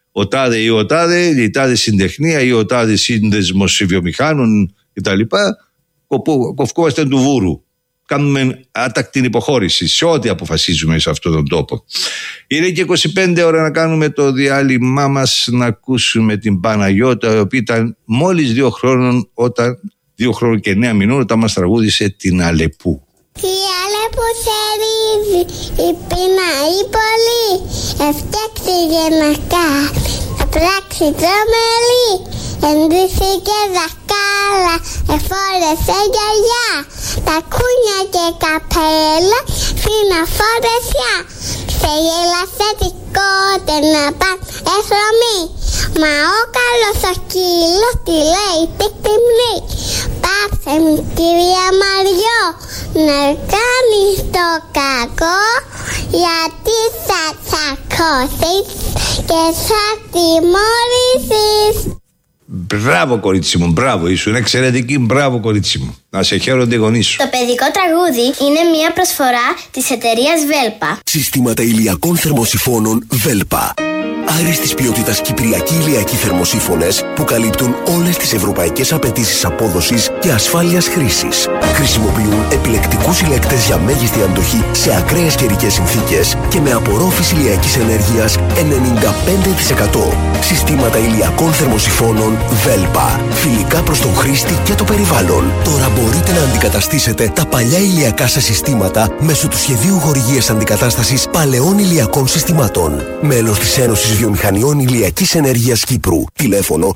S17: ο τάδε ή ο τάδε, η τάδε συντεχνία ή ο τάδε σύνδεσμος βιομηχάνων κτλ. Κοφκόμαστε του βούρου. Κάνουμε άτακτη υποχώρηση σε ό,τι αποφασίζουμε σε αυτόν τον τόπο. Είναι και 25 ώρα να κάνουμε το διάλειμμά μας, να ακούσουμε την Παναγιώτα, η οποία ήταν μόλις 2 χρόνων, 2 χρόνων και 9 μηνών, όταν μας τραγούδισε την Αλεπού.
S2: Η Αλεπού θερίζει, η πεινάει πολύ, έφτιαξε γεννακά, θα πράξει τρομελή, ενδύσει και δασκάλα, εφόρεσε γιαγιά, τα κούνια και καπέλα, στην αφορεσιά, σε γέλασε τικότε να πάνε εχρωμή, μα ο καλός ο κύλος τη λέει τικτυμνή. Πάψε μου κυρία Μαριό, να κάνεις το κακό, γιατί θα τσακώσεις και θα τιμωρήσεις.
S17: Μπράβο κορίτσι μου, μπράβο, ήσουν εξαιρετική, μπράβο κορίτσι μου. Να σε χαίρονται οι γονείς σου.
S2: Το παιδικό τραγούδι είναι μια προσφορά της εταιρείας Βέλπα.
S22: Συστήματα ηλιακών θερμοσυφώνων Βέλπα. Άριστης ποιότητας κυπριακοί ηλιακοί θερμοσύφωνες που καλύπτουν όλες τις ευρωπαϊκές απαιτήσεις απόδοσης και ασφάλειας χρήσης. Χρησιμοποιούν επιλεκτικούς ηλεκτές για μέγιστη αντοχή σε ακραίες καιρικές συνθήκες και με απορρόφηση ηλιακής ενέργειας 95%. Συστήματα ηλιακών θερμοσυφώνων Βέλπα. Φιλικά προς τον χρήστη και το περιβάλλον. Τώρα μπορείτε να αντικαταστήσετε τα παλιά ηλιακά σας συστήματα μέσω του σχεδίου χορηγίας αντικατάστασης παλαιών ηλιακών συστημάτων. Μέλος της Ένωσης Βιομηχανιών Ηλιακής Ενέργειας Κύπρου. Τηλέφωνο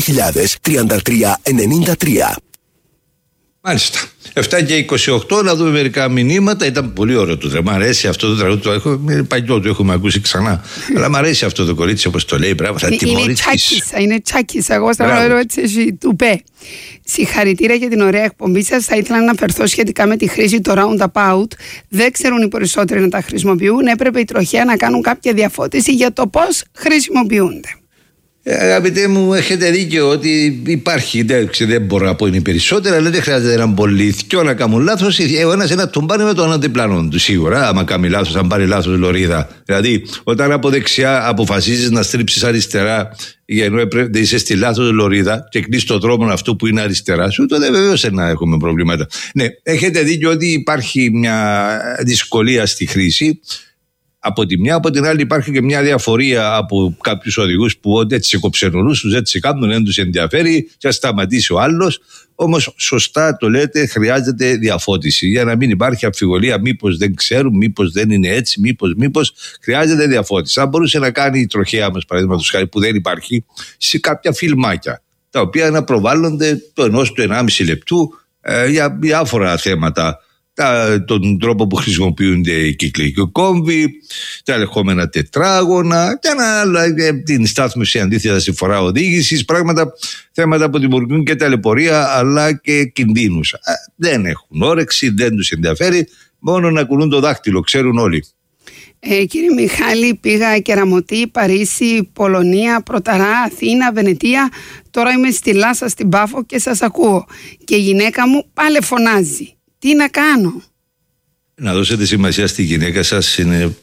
S22: 7000-33-93.
S17: Μάλιστα. 7 και 28, να δούμε μερικά μηνύματα. Ήταν πολύ ωραίο το τραγούδι. Μ' αρέσει αυτό το τραγούδι. Είναι παλιό, το έχουμε ακούσει ξανά. Αλλά μ' αρέσει αυτό το κορίτσι, όπως το λέει. Μπράβο, θα τιμωρήσεις.
S18: Είναι τσάκισα. Εγώ θα λέω έτσι, του πέ. Συγχαρητήρια για την ωραία εκπομπή σας. Θα ήθελα να αναφερθώ σχετικά με τη χρήση το roundabout. Δεν ξέρουν οι περισσότεροι να τα χρησιμοποιούν. Έπρεπε οι τροχαία να κάνουν κάποια διαφώτιση για το πώς χρησιμοποιούνται.
S17: Αγαπητέ μου, έχετε δίκιο ότι υπάρχει, δεν μπορώ να πω είναι περισσότερα, αλλά δεν χρειάζεται έναν πολύ θκιο να κάνουν λάθος. Ο ένας να τον πάρει με τον αντιπλάνο του σίγουρα, άμα κάνει λάθος, αν πάρει λάθος λωρίδα. Δηλαδή, όταν από δεξιά αποφασίζεις να στρίψεις αριστερά, ενώ είσαι στη λάθος λωρίδα και κλείσεις τον δρόμο αυτού που είναι αριστερά σου, τότε βεβαίως να έχουμε προβλήματα. Ναι, έχετε δίκιο ότι υπάρχει μια δυσκολία στη χρήση. Από τη μια, από την άλλη υπάρχει και μια διαφορία από κάποιους οδηγούς που έτσι κοψενολούς τους, έτσι κάνουν, δεν τους ενδιαφέρει και θα σταματήσει ο άλλος. Όμως σωστά το λέτε, χρειάζεται διαφώτιση για να μην υπάρχει αμφιβολία μήπως δεν ξέρουν, μήπως δεν είναι έτσι, μήπως χρειάζεται διαφώτιση. Αν μπορούσε να κάνει η τροχέα μας, παραδείγματος χάρη, που δεν υπάρχει, σε κάποια φιλμάκια τα οποία να προβάλλονται το 1 του 1,5 λεπτού για διάφορα θέματα. Τον τρόπο που χρησιμοποιούνται οι κύκλοι και κόμβοι, τα ελεγχόμενα τετράγωνα και την στάθμιση αντίθετα στη φορά οδήγησης, θέματα που δημιουργούν και ταλαιπωρία αλλά και κινδύνους. Δεν έχουν όρεξη, δεν τους ενδιαφέρει, μόνο να κουνούν το δάχτυλο, ξέρουν όλοι.
S18: Κύριε Μιχάλη, πήγα Κεραμωτή, Παρίσι, Πολωνία, Πρωταρά, Αθήνα, Βενετία. Τώρα είμαι στη Λάσα, στην Πάφο και σας ακούω. Και η γυναίκα μου πάλι φωνάζει. Τι να κάνω?
S17: Να δώσετε σημασία στη γυναίκα σας. Είναι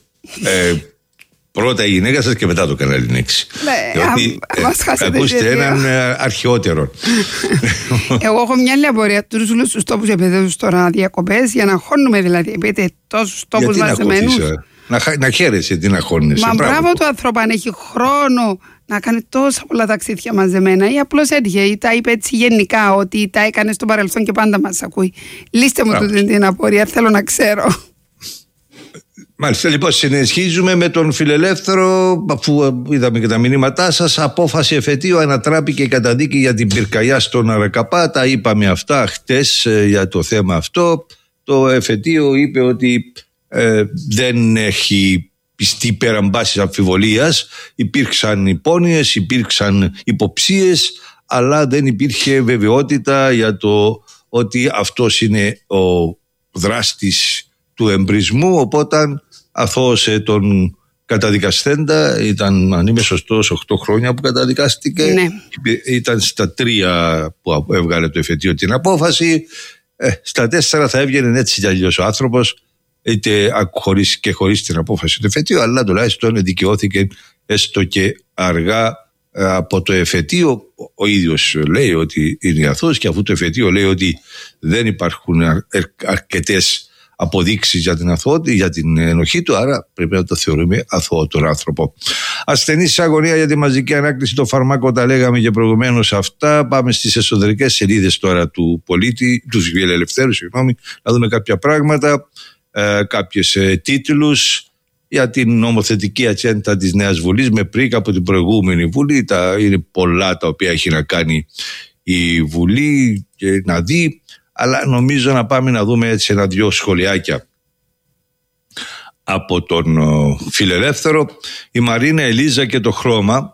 S17: πρώτα η γυναίκα σας και μετά το κανάλι Νέξη. Ακούστε έναν αρχαιότερο.
S18: Εγώ έχω μια λεωφορεία τους όλους τους τόπους επαιδεύσους τώρα διακοπές για να χώνουμε, δηλαδή επειδή τόσους τόπους μαζεμένους.
S17: Να χαίρεσαι, τι να χώνεσαι.
S18: Μα μπράβο του ανθρώπου αν έχει χρόνο να κάνει τόσα πολλά ταξίδια μαζεμένα, ή απλώς έτυχε ή τα είπε έτσι γενικά ότι τα έκανε στο παρελθόν και πάντα μας ακούει. Λύστε μου την απορία, θέλω να ξέρω.
S17: Μάλιστα, λοιπόν, συνεχίζουμε με τον Φιλελεύθερο. Αφού είδαμε και τα μηνύματά σας, απόφαση εφετείου ανατράπηκε η καταδίκη για την πυρκαγιά στον Αρακαπά. Τα είπαμε αυτά χτες για το θέμα αυτό. Το εφετείο είπε ότι δεν έχει πιστεί πέραν πάσης αμφιβολίας. Υπήρξαν υπόνοιες, υπήρξαν υποψίες, αλλά δεν υπήρχε βεβαιότητα για το ότι αυτός είναι ο δράστης του εμπρισμού, οπότε αθώωσε τον καταδικαστέντα. Ήταν, αν είμαι σωστός, 8 χρόνια που καταδικάστηκε. Ναι. Ήταν στα 3 που έβγαλε το εφετείο την απόφαση. Στα 4 θα έβγαινε έτσι κι αλλιώς ο άνθρωπος, είτε χωρίς την απόφαση του εφετείου, αλλά τουλάχιστον δικαιώθηκε έστω και αργά από το εφετείο. Ο ίδιος λέει ότι είναι αθώος, και αφού το εφετείο λέει ότι δεν υπάρχουν αρκετές αποδείξεις για την αθωότητα, για την ενοχή του, άρα πρέπει να το θεωρούμε αθώο τον άνθρωπο. Ασθενής αγωνία για τη μαζική ανάκληση των φαρμάκων, τα λέγαμε και προηγουμένως αυτά. Πάμε στις εσωτερικές σελίδες τώρα του πολίτη, του φιλελευθέρου, να δούμε κάποια πράγματα, κάποιες τίτλους για την νομοθετική ατζέντα της Νέας Βουλής με πρίκα από την προηγούμενη Βουλή. Είναι πολλά τα οποία έχει να κάνει η Βουλή και να δει, αλλά νομίζω να πάμε να δούμε έτσι ένα-δυο σχολιάκια από τον φιλελεύθερο. Η Μαρίνα Ελίζα και το χρώμα.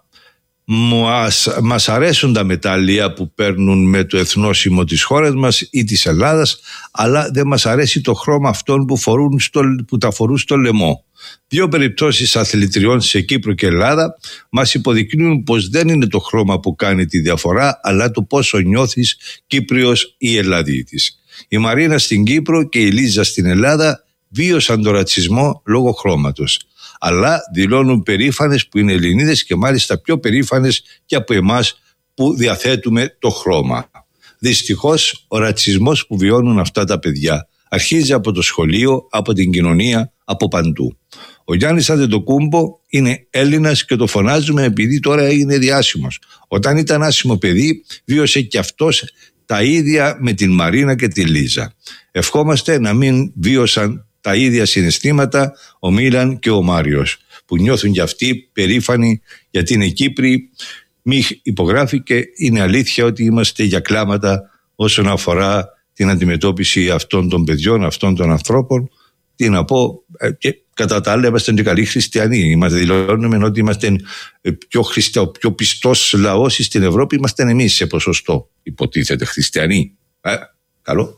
S17: Μας αρέσουν τα μετάλλια που παίρνουν με το εθνόσημο της χώρας μας ή της Ελλάδας, αλλά δεν μας αρέσει το χρώμα αυτών που τα φορούν στο λαιμό. 2 περιπτώσεις αθλητριών σε Κύπρο και Ελλάδα μας υποδεικνύουν πως δεν είναι το χρώμα που κάνει τη διαφορά, αλλά το πόσο νιώθεις Κύπριος ή Ελλαδίτης. Η Μαρίνα στην Κύπρο και η Λίζα στην Ελλάδα βίωσαν τον ρατσισμό λόγω χρώματος, αλλά δηλώνουν περήφανες που είναι Ελληνίδες, και μάλιστα πιο περήφανες και από εμάς που διαθέτουμε το χρώμα. Δυστυχώς ο ρατσισμός που βιώνουν αυτά τα παιδιά αρχίζει από το σχολείο, από την κοινωνία, από παντού. Ο Γιάννης Αντετοκούμπο είναι Έλληνας και το φωνάζουμε επειδή τώρα έγινε διάσημος. Όταν ήταν άσημο παιδί βίωσε και αυτός τα ίδια με την Μαρίνα και τη Λίζα. Ευχόμαστε να μην βίωσαν τα ίδια συναισθήματα ο Μίλαν και ο Μάριος, που νιώθουν κι αυτοί περήφανοι γιατί είναι Κύπροι. Μη υπογράφει, και είναι αλήθεια ότι είμαστε για κλάματα όσον αφορά την αντιμετώπιση αυτών των παιδιών, αυτών των ανθρώπων. Τι να πω, και κατά τα άλλα είμαστε και καλοί χριστιανοί. Δηλώνουμε ότι είμαστε ο πιο πιστός λαός στην Ευρώπη. Είμαστε εμείς σε ποσοστό, υποτίθεται, χριστιανοί. Καλό.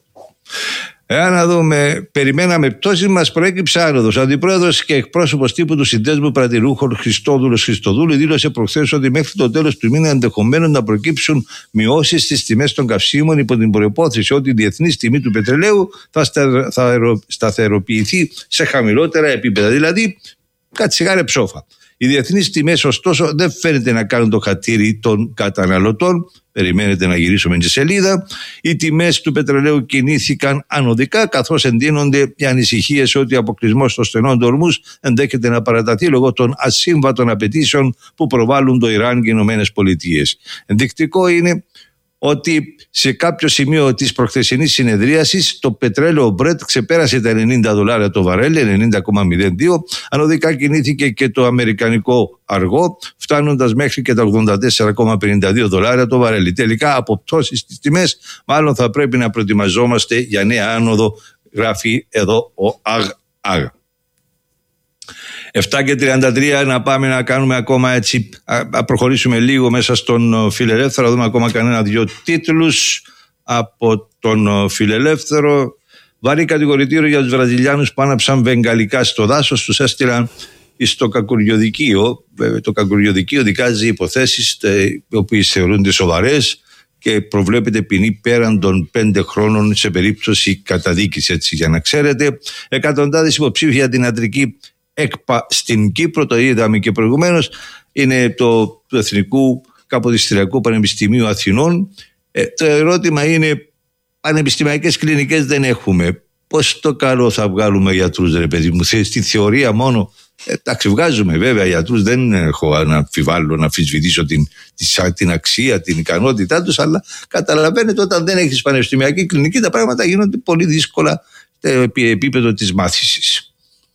S17: Να δούμε. Περιμέναμε πτώση, μας προέκυψε άνοδος. Ο αντιπρόεδρος και εκπρόσωπος τύπου του Συνδέσμου Πρατηρούχων Χριστοδούλου δήλωσε προχθές ότι μέχρι το τέλος του μήνα ενδεχομένως να προκύψουν μειώσεις στις τιμές των καυσίμων, υπό την προϋπόθεση ότι η διεθνής τιμή του πετρελαίου θα σταθεροποιηθεί σε χαμηλότερα επίπεδα. Δηλαδή, κάτι σιγάρε ψόφα. Οι διεθνείς τιμές, ωστόσο, δεν φαίνεται να κάνουν το χατήρι των καταναλωτών. Περιμένετε να γυρίσουμε τη σελίδα. Οι τιμές του πετρελαίου κινήθηκαν ανωδικά, καθώς εντείνονται οι ανησυχίες ότι ο αποκλεισμός των στενών ορμούς ενδέχεται να παραταθεί λόγω των ασύμβατων απαιτήσεων που προβάλλουν το Ιράν και οι Ηνωμένες Πολιτείες. Ενδεικτικό είναι ότι σε κάποιο σημείο της προχθεσινής συνεδρίασης το πετρέλαιο Brent ξεπέρασε τα $90 το βαρέλι, 90,02. Ανωδικά κινήθηκε και το αμερικανικό αργό, φτάνοντας μέχρι και τα $84,52 το βαρέλι. Τελικά, από πτώσεις στις τιμές, μάλλον θα πρέπει να προετοιμαζόμαστε για νέα άνοδο, γράφει εδώ ο ΑΓ. 7:33, να πάμε να κάνουμε ακόμα έτσι, να προχωρήσουμε λίγο μέσα στον φιλελεύθερο, να δούμε ακόμα κανένα-δυο τίτλους από τον φιλελεύθερο. Βαρύ κατηγορητήριο για τους Βραζιλιάνους που άναψαν βεγγαλικά στο δάσος, τους έστειλαν στο κακουριοδικείο. Το κακουριοδικείο δικάζει υποθέσεις οι οποίες θεωρούνται σοβαρές και προβλέπεται ποινή πέραν των 5 χρόνων σε περίπτωση καταδίκης, έτσι για να ξέρετε. Εκατοντάδες υποψήφοι για την ιατρική ΕΚΠΑ στην Κύπρο, το είδαμε και προηγουμένως, είναι του Εθνικού Καποδιστριακού Πανεπιστημίου Αθηνών. Το ερώτημα είναι, πανεπιστημιακές κλινικές δεν έχουμε. Πώς το καλό θα βγάλουμε γιατρούς, ρε παιδί μου? Στη θεωρία μόνο, εντάξει, βγάζουμε βέβαια γιατρούς, δεν έχω να αμφιβάλλω, να αμφισβητήσω την αξία, την ικανότητά τους, αλλά καταλαβαίνετε, όταν δεν έχεις πανεπιστημιακή κλινική, τα πράγματα γίνονται πολύ δύσκολα στο επίπεδο της μάθησης.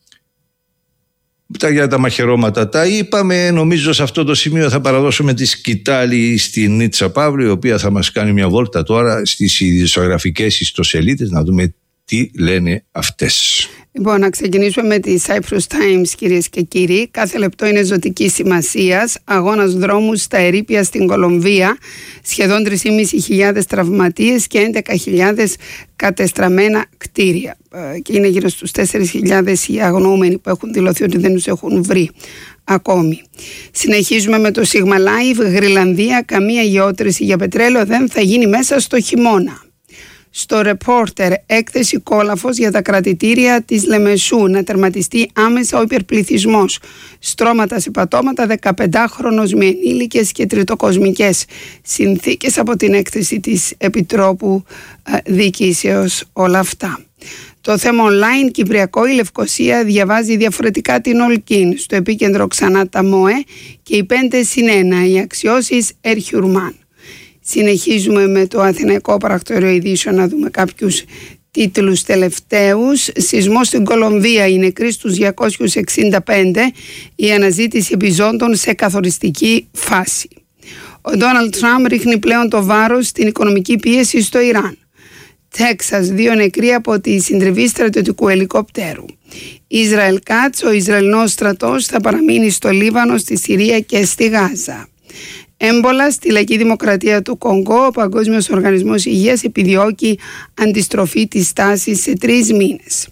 S17: Για τα μαχαιρώματα τα είπαμε. Νομίζω σε αυτό το σημείο θα παραδώσουμε τη σκητάλη στην Νίτσα Παύλου, η οποία θα μας κάνει μια βόλτα τώρα στις ειδησιογραφικές ιστοσελίδες, να δούμε τι λένε αυτές.
S18: Λοιπόν, να ξεκινήσουμε με τη Cyprus Times, κυρίες και κύριοι. Κάθε λεπτό είναι ζωτικής σημασίας. Αγώνας δρόμου στα ερείπια στην Κολομβία. Σχεδόν 3.500 τραυματίες και 11.000 κατεστραμμένα κτίρια. Και είναι γύρω στους 4.000 οι αγνοούμενοι που έχουν δηλωθεί ότι δεν τους έχουν βρει ακόμη. Συνεχίζουμε με το Sigma Live. Γρυλανδία, καμία γεώτρηση για πετρέλαιο δεν θα γίνει μέσα στο χειμώνα. Στο Reporter, έκθεση κόλαφος για τα κρατητήρια της Λεμεσού, να τερματιστεί άμεσα ο υπερπληθυσμός. Στρώματα σε πατώματα 15χρονος με ενήλικες και τριτοκοσμικές συνθήκες, από την έκθεση της Επιτρόπου Διοικήσεως, όλα αυτά. Το θέμα online, Κυπριακό, η Λευκοσία διαβάζει διαφορετικά την Ολκίν. Στο επίκεντρο ξανά τα ΜΟΕ και οι 5+1, οι αξιώσεις Ερχιουρμάν. Συνεχίζουμε με το Αθηναϊκό Πρακτορείο Ειδήσεων να δούμε κάποιους τίτλους τελευταίους. Σεισμός στην Κολομβία, οι νεκροί στους 265, η αναζήτηση επιζώντων σε καθοριστική φάση. Ο Ντόναλντ Τραμπ ρίχνει πλέον το βάρος στην οικονομική πίεση στο Ιράν. Τέξας, 2 νεκροί από τη συντριβή στρατιωτικού ελικόπτερου. Ισραήλ Κάτς, ο Ισραηλινός στρατός θα παραμείνει στο Λίβανο, στη Συρία και στη Γάζα. Έμπολα στη Λαϊκή Δημοκρατία του Κονγκό, ο Παγκόσμιος Οργανισμός Υγείας επιδιώκει αντιστροφή της τάσης σε 3 μήνες.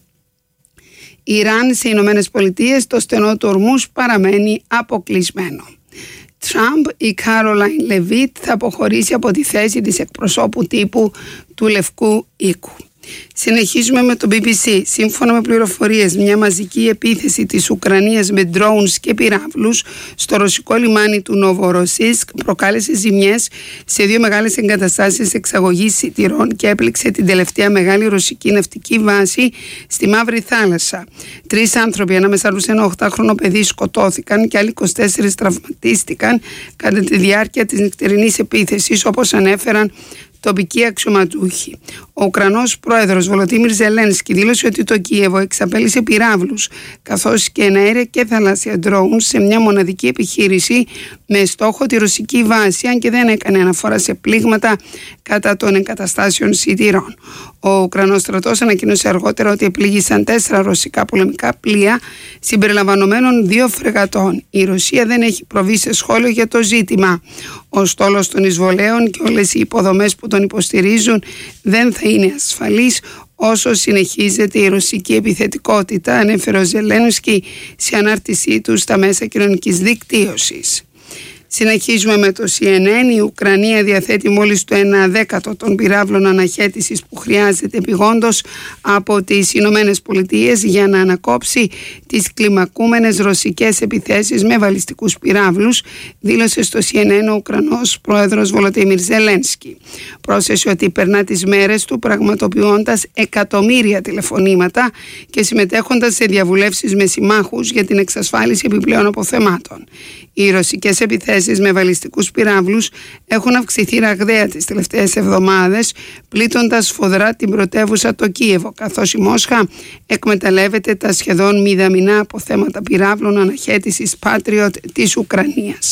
S18: Ιράν σε Ηνωμένες Πολιτείες, το στενό του Ορμούς παραμένει αποκλεισμένο. Τραμπ, η Κάρολαϊν Λεβίτ θα αποχωρήσει από τη θέση της εκπροσώπου τύπου του Λευκού Οίκου. Συνεχίζουμε με το BBC. Σύμφωνα με πληροφορίες, μια μαζική επίθεση της Ουκρανίας με drones και πυράβλους στο ρωσικό λιμάνι του Νοβοροσίσκ προκάλεσε ζημιές σε 2 μεγάλες εγκαταστάσεις εξαγωγής σιτηρών και έπληξε την τελευταία μεγάλη ρωσική ναυτική βάση στη Μαύρη Θάλασσα. 3 άνθρωποι, ανάμεσά τους ένα 8χρονο παιδί, σκοτώθηκαν και άλλοι 24 τραυματίστηκαν κατά τη διάρκεια της νυχτερινής επίθεσης, όπως ανέφεραν τοπικοί αξιωματούχοι. Ο Ουκρανός πρόεδρος Βολοντίμιρ Ζελένσκι δήλωσε ότι το Κίεβο εξαπέλυσε πυράβλους καθώς και εναέρια και θαλάσσια drones σε μια μοναδική επιχείρηση με στόχο τη ρωσική βάση, αν και δεν έκανε αναφορά σε πλήγματα κατά των εγκαταστάσεων σιτηρών. Ο Ουκρανός στρατός ανακοίνωσε αργότερα ότι επλήγησαν 4 ρωσικά πολεμικά πλοία συμπεριλαμβανομένων 2 φρεγατών. Η Ρωσία δεν έχει προβεί σε σχόλιο για το ζήτημα. Ο στόλος των εισβολέων και όλες οι υποδομές που τον υποστηρίζουν δεν θα είναι ασφαλείς όσο συνεχίζεται η ρωσική επιθετικότητα, ανέφερε ο Ζελένσκι σε ανάρτησή του στα μέσα κοινωνικής δικτύωσης. Συνεχίζουμε με το CNN. Η Ουκρανία διαθέτει μόλις το 1/10 των πυράβλων αναχέτησης που χρειάζεται επειγόντως από τις Ηνωμένες Πολιτείες για να ανακόψει τις κλιμακούμενες ρωσικές επιθέσεις με βαλιστικούς πυράβλους, δήλωσε στο CNN ο Ουκρανός πρόεδρος Βολοντίμιρ Ζελένσκι. Πρόσθεσε ότι περνά τις μέρες του πραγματοποιώντας εκατομμύρια τηλεφωνήματα και συμμετέχοντας σε διαβουλεύσεις με συμμάχους για την εξασφάλιση επιπλέον αποθεμάτων. Οι ρωσικές επιθέσεις με βαλιστικούς πυράβλους έχουν αυξηθεί ραγδαία τις τελευταίες εβδομάδες, πλήττοντας σφοδρά την πρωτεύουσα το Κίεβο, καθώς η Μόσχα εκμεταλλεύεται τα σχεδόν μηδαμινά αποθέματα πυράβλων αναχέτησης Patriot της Ουκρανίας.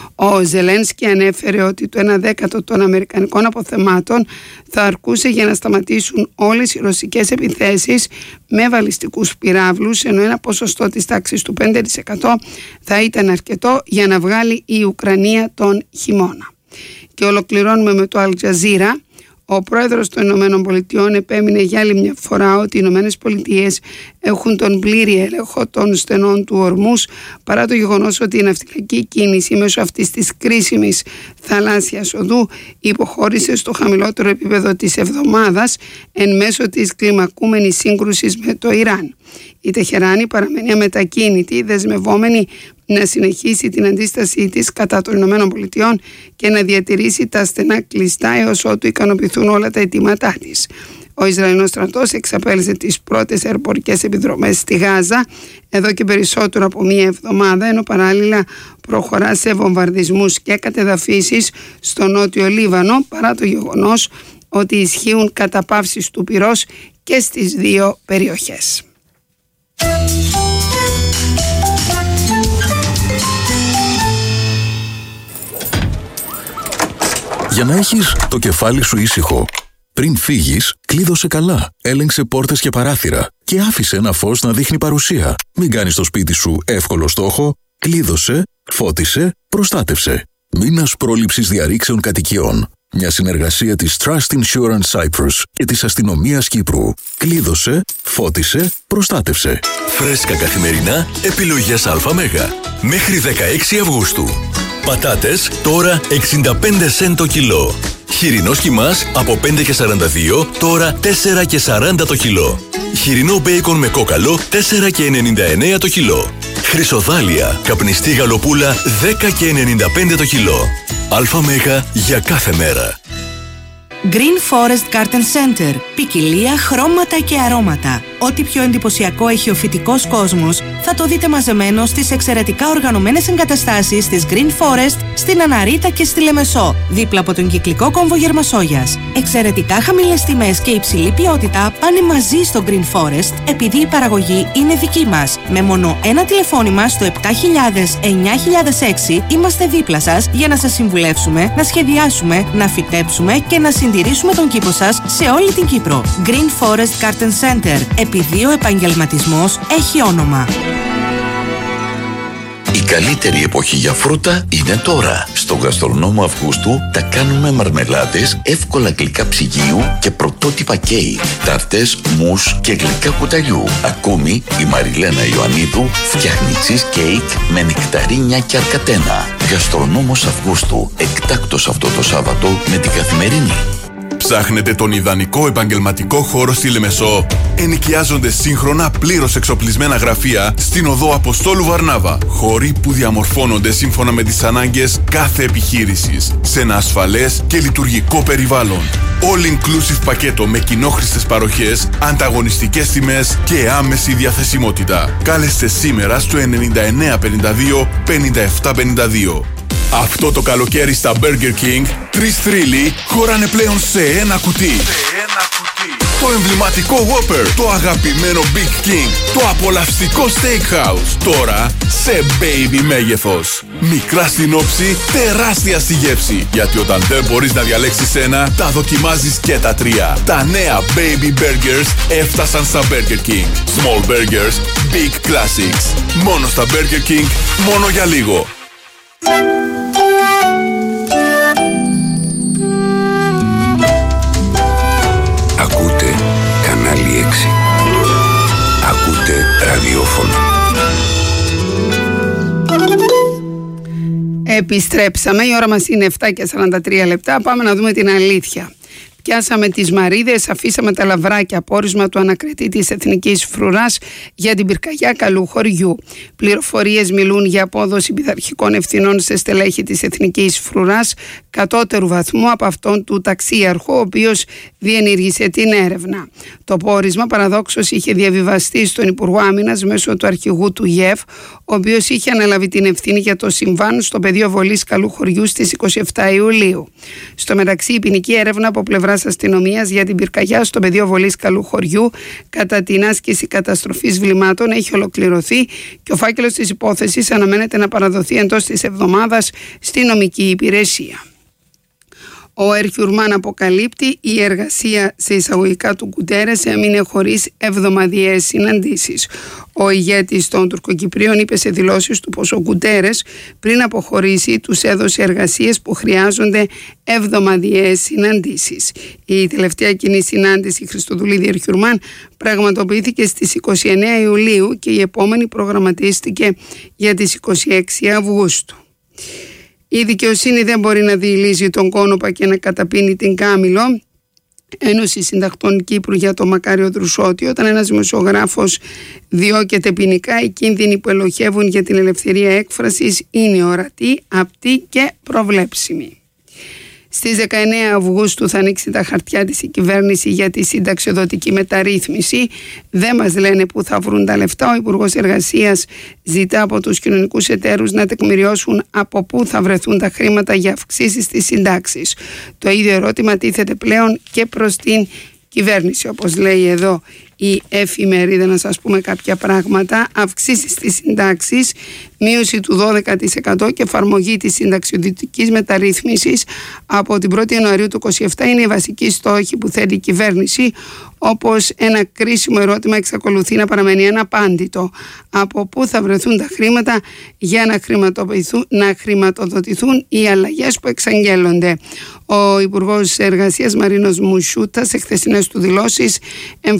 S18: Ο Ζελένσκι ανέφερε ότι το 1/10 των αμερικανικών αποθεμάτων θα αρκούσε για να σταματήσουν όλες οι ρωσικές επιθέσεις με βαλιστικούς πυράβλους, ενώ ένα ποσοστό της τάξης του 5% θα ήταν αρκετό για να βγάλει η Ουκρανία τον χειμώνα. Και ολοκληρώνουμε με το Al Jazeera. Ο πρόεδρος των Ηνωμένων Πολιτειών επέμεινε για άλλη μια φορά ότι οι Ηνωμένες Πολιτείες έχουν τον πλήρη έλεγχο των στενών του Ορμούς, παρά το γεγονός ότι η ναυτιλιακή κίνηση μέσω αυτής της κρίσιμης θαλάσσιας οδού υποχώρησε στο χαμηλότερο επίπεδο της εβδομάδας εν μέσω της κλιμακούμενης σύγκρουσης με το Ιράν. Η Τεχεράνη παραμένει αμετακίνητη, δεσμευόμενη να συνεχίσει την αντίστασή της κατά των ΗΠΑ και να διατηρήσει τα στενά κλειστά έως ότου ικανοποιηθούν όλα τα αιτήματά της. Ο Ισραηλινός στρατός εξαπέλυσε τις πρώτες αεροπορικές επιδρομές στη Γάζα εδώ και περισσότερο από μία εβδομάδα, ενώ παράλληλα προχωρά σε βομβαρδισμούς και κατεδαφίσεις στο νότιο Λίβανο, παρά το γεγονός ότι ισχύουν καταπαύσεις του πυρός και στις 2 περιοχές.
S3: Για να έχεις το κεφάλι σου ήσυχο, πριν φύγεις, κλείδωσε καλά, έλεγξε πόρτες και παράθυρα και άφησε ένα φως να δείχνει παρουσία. Μην κάνεις το σπίτι σου εύκολο στόχο, κλείδωσε, φώτισε, προστάτευσε. Μήνας πρόληψης διαρρήξεων κατοικιών. Μια συνεργασία της Trust Insurance Cyprus και της Αστυνομίας Κύπρου. Κλείδωσε, φώτισε, προστάτευσε.
S5: Φρέσκα καθημερινά, επιλογές ΑΜ. Μέχρι 16 Αυγούστου. Πατάτες τώρα 65 σεντ το κιλό. Χοιρινός κιμάς από 5,42, τώρα 4,40 το κιλό. Χοιρινό μπέικον με κόκαλο, 4,99 το κιλό. Χρυσοδάλια, καπνιστή γαλοπούλα, 10,95 το κιλό. Αλφα Μέγα για κάθε μέρα.
S7: Green Forest Garden Center. Ποικιλία, χρώματα και αρώματα. Ό,τι πιο εντυπωσιακό έχει ο φυτικός κόσμος θα το δείτε μαζεμένο στις εξαιρετικά οργανωμένες εγκαταστάσεις της Green Forest στην Αναρίτα και στη Λεμεσό, δίπλα από τον κυκλικό κόμβο Γερμασόγιας. Εξαιρετικά χαμηλές τιμές και υψηλή ποιότητα πάνε μαζί στο Green Forest επειδή η παραγωγή είναι δική μας. Με μόνο ένα τηλεφώνημα στο 7000-9006 είμαστε δίπλα σας για να σας συμβουλεύσουμε, να σχεδιάσουμε, να φυτέψουμε και να συντηρήσουμε τον κήπο σας σε όλη την Κύπρο. Green Forest Garden Center. Επειδή ο επαγγελματισμός έχει όνομα.
S8: Η καλύτερη εποχή για φρούτα είναι τώρα. Στο γαστρονόμο Αυγούστου τα κάνουμε μαρμελάδες, εύκολα γλυκά ψυγείου και πρωτότυπα κέικ, τάρτες, μους και γλυκά κουταλιού. Ακόμη η Μαριλένα Ιωαννίδου φτιάχνει cheesecake με νεκταρίνια και αρκατένα. Γαστρονόμος Αυγούστου, εκτάκτος αυτό το Σάββατο με την Καθημερινή.
S23: Ψάχνετε τον ιδανικό επαγγελματικό χώρο στη Λεμεσό? Ενοικιάζονται σύγχρονα πλήρως εξοπλισμένα γραφεία στην οδό Αποστόλου Βαρνάβα. Χώροι που διαμορφώνονται σύμφωνα με τις ανάγκες κάθε επιχείρησης σε ένα ασφαλές και λειτουργικό περιβάλλον. All inclusive πακέτο με κοινόχρηστες παροχές, ανταγωνιστικές τιμές και άμεση διαθεσιμότητα. Κάλεστε σήμερα στο 9952 5752. Αυτό το καλοκαίρι στα Burger King, 3 θρύλοι χωράνε πλέον σε ένα κουτί. Το εμβληματικό Whopper, το αγαπημένο Big King, το απολαυστικό Steakhouse. Τώρα σε baby μέγεθος. Μικρά στην όψη, τεράστια στη γεύση. Γιατί όταν δεν μπορείς να διαλέξεις ένα, τα δοκιμάζεις και τα τρία. Τα νέα Baby Burgers έφτασαν στα Burger King. Small Burgers, Big Classics. Μόνο στα Burger King, μόνο για λίγο.
S13: Ακούτε κανάλι 6. Ακούτε ραδιόφωνο.
S18: Επιστρέψαμε, η ώρα μας είναι 7:43 λεπτά. Πάμε να δούμε την αλήθεια. Πιάσαμε τις μαρίδες, αφήσαμε τα λαβράκια, πόρισμα του ανακριτή της Εθνικής Φρουράς για την πυρκαγιά καλού χωριού. Πληροφορίες μιλούν για απόδοση πειθαρχικών ευθυνών σε στελέχη της Εθνικής Φρουράς κατώτερου βαθμού από αυτόν του ταξίαρχου, ο οποίος διενήργησε την έρευνα. Το πόρισμα παραδόξως είχε διαβιβαστεί στον Υπουργό Άμυνας μέσω του αρχηγού του ΓΕΦ, ο οποίος είχε αναλάβει την ευθύνη για το συμβάν στο πεδίο βολής καλού χωριού στις 27 Ιουλίου. Στο μεταξύ, η ποινική έρευνα από πλευράς αστυνομίας για την πυρκαγιά στο πεδίο βολής καλού χωριού κατά την άσκηση καταστροφής βλημάτων έχει ολοκληρωθεί και ο φάκελος της υπόθεσης αναμένεται να παραδοθεί εντός της εβδομάδας στη νομική υπηρεσία. Ο Ερχιουρμάν αποκαλύπτει η εργασία σε εισαγωγικά του Γκουτέρες έμεινε χωρίς εβδομαδιαίες συναντήσεις. Ο ηγέτης των Τουρκοκυπρίων είπε σε δηλώσεις του πως ο Γκουτέρες πριν αποχωρήσει τους έδωσε εργασίες που χρειάζονται εβδομαδιαίες συναντήσεις. Η τελευταία κοινή συνάντηση Χριστοδουλίδη Ερχιουρμάν πραγματοποιήθηκε στις 29 Ιουλίου και η επόμενη προγραμματίστηκε για τις 26 Αυγούστου. Η δικαιοσύνη δεν μπορεί να διηλύσει τον κόνοπα και να καταπίνει την Κάμιλο. Ένωση Συντακτών Κύπρου για το Μακάριο Δρουσότη. Όταν ένας δημοσιογράφος διώκεται ποινικά, οι κίνδυνοι που ελοχεύουν για την ελευθερία έκφρασης είναι ορατοί, απτοί και προβλέψιμοι. Στις 19 Αυγούστου θα ανοίξει τα χαρτιά της η κυβέρνηση για τη συνταξιοδοτική μεταρρύθμιση. Δεν μας λένε πού θα βρουν τα λεφτά. Ο Υπουργός Εργασίας ζητά από τους κοινωνικούς εταίρους να τεκμηριώσουν από πού θα βρεθούν τα χρήματα για αυξήσεις στις συντάξεις. Το ίδιο ερώτημα τίθεται πλέον και προς την κυβέρνηση, όπως λέει εδώ η εφημερίδα. Να σας πούμε κάποια πράγματα. Αυξήσεις στις συντάξεις, μείωση του 12% και εφαρμογή της συνταξιοδοτικής μεταρρύθμισης από την 1η Ιανουαρίου του 2027 είναι οι βασικοί στόχοι που θέτει η κυβέρνηση, όπως ένα κρίσιμο ερώτημα εξακολουθεί να παραμένει αναπάντητο. Από πού θα βρεθούν τα χρήματα για να χρηματοδοτηθούν οι αλλαγές που εξαγγέλλονται. Ο Υπουργός Εργασίας Μαρίνος Μουσούτα σε χθεσινές του δηλώσεις εμφανίστηκε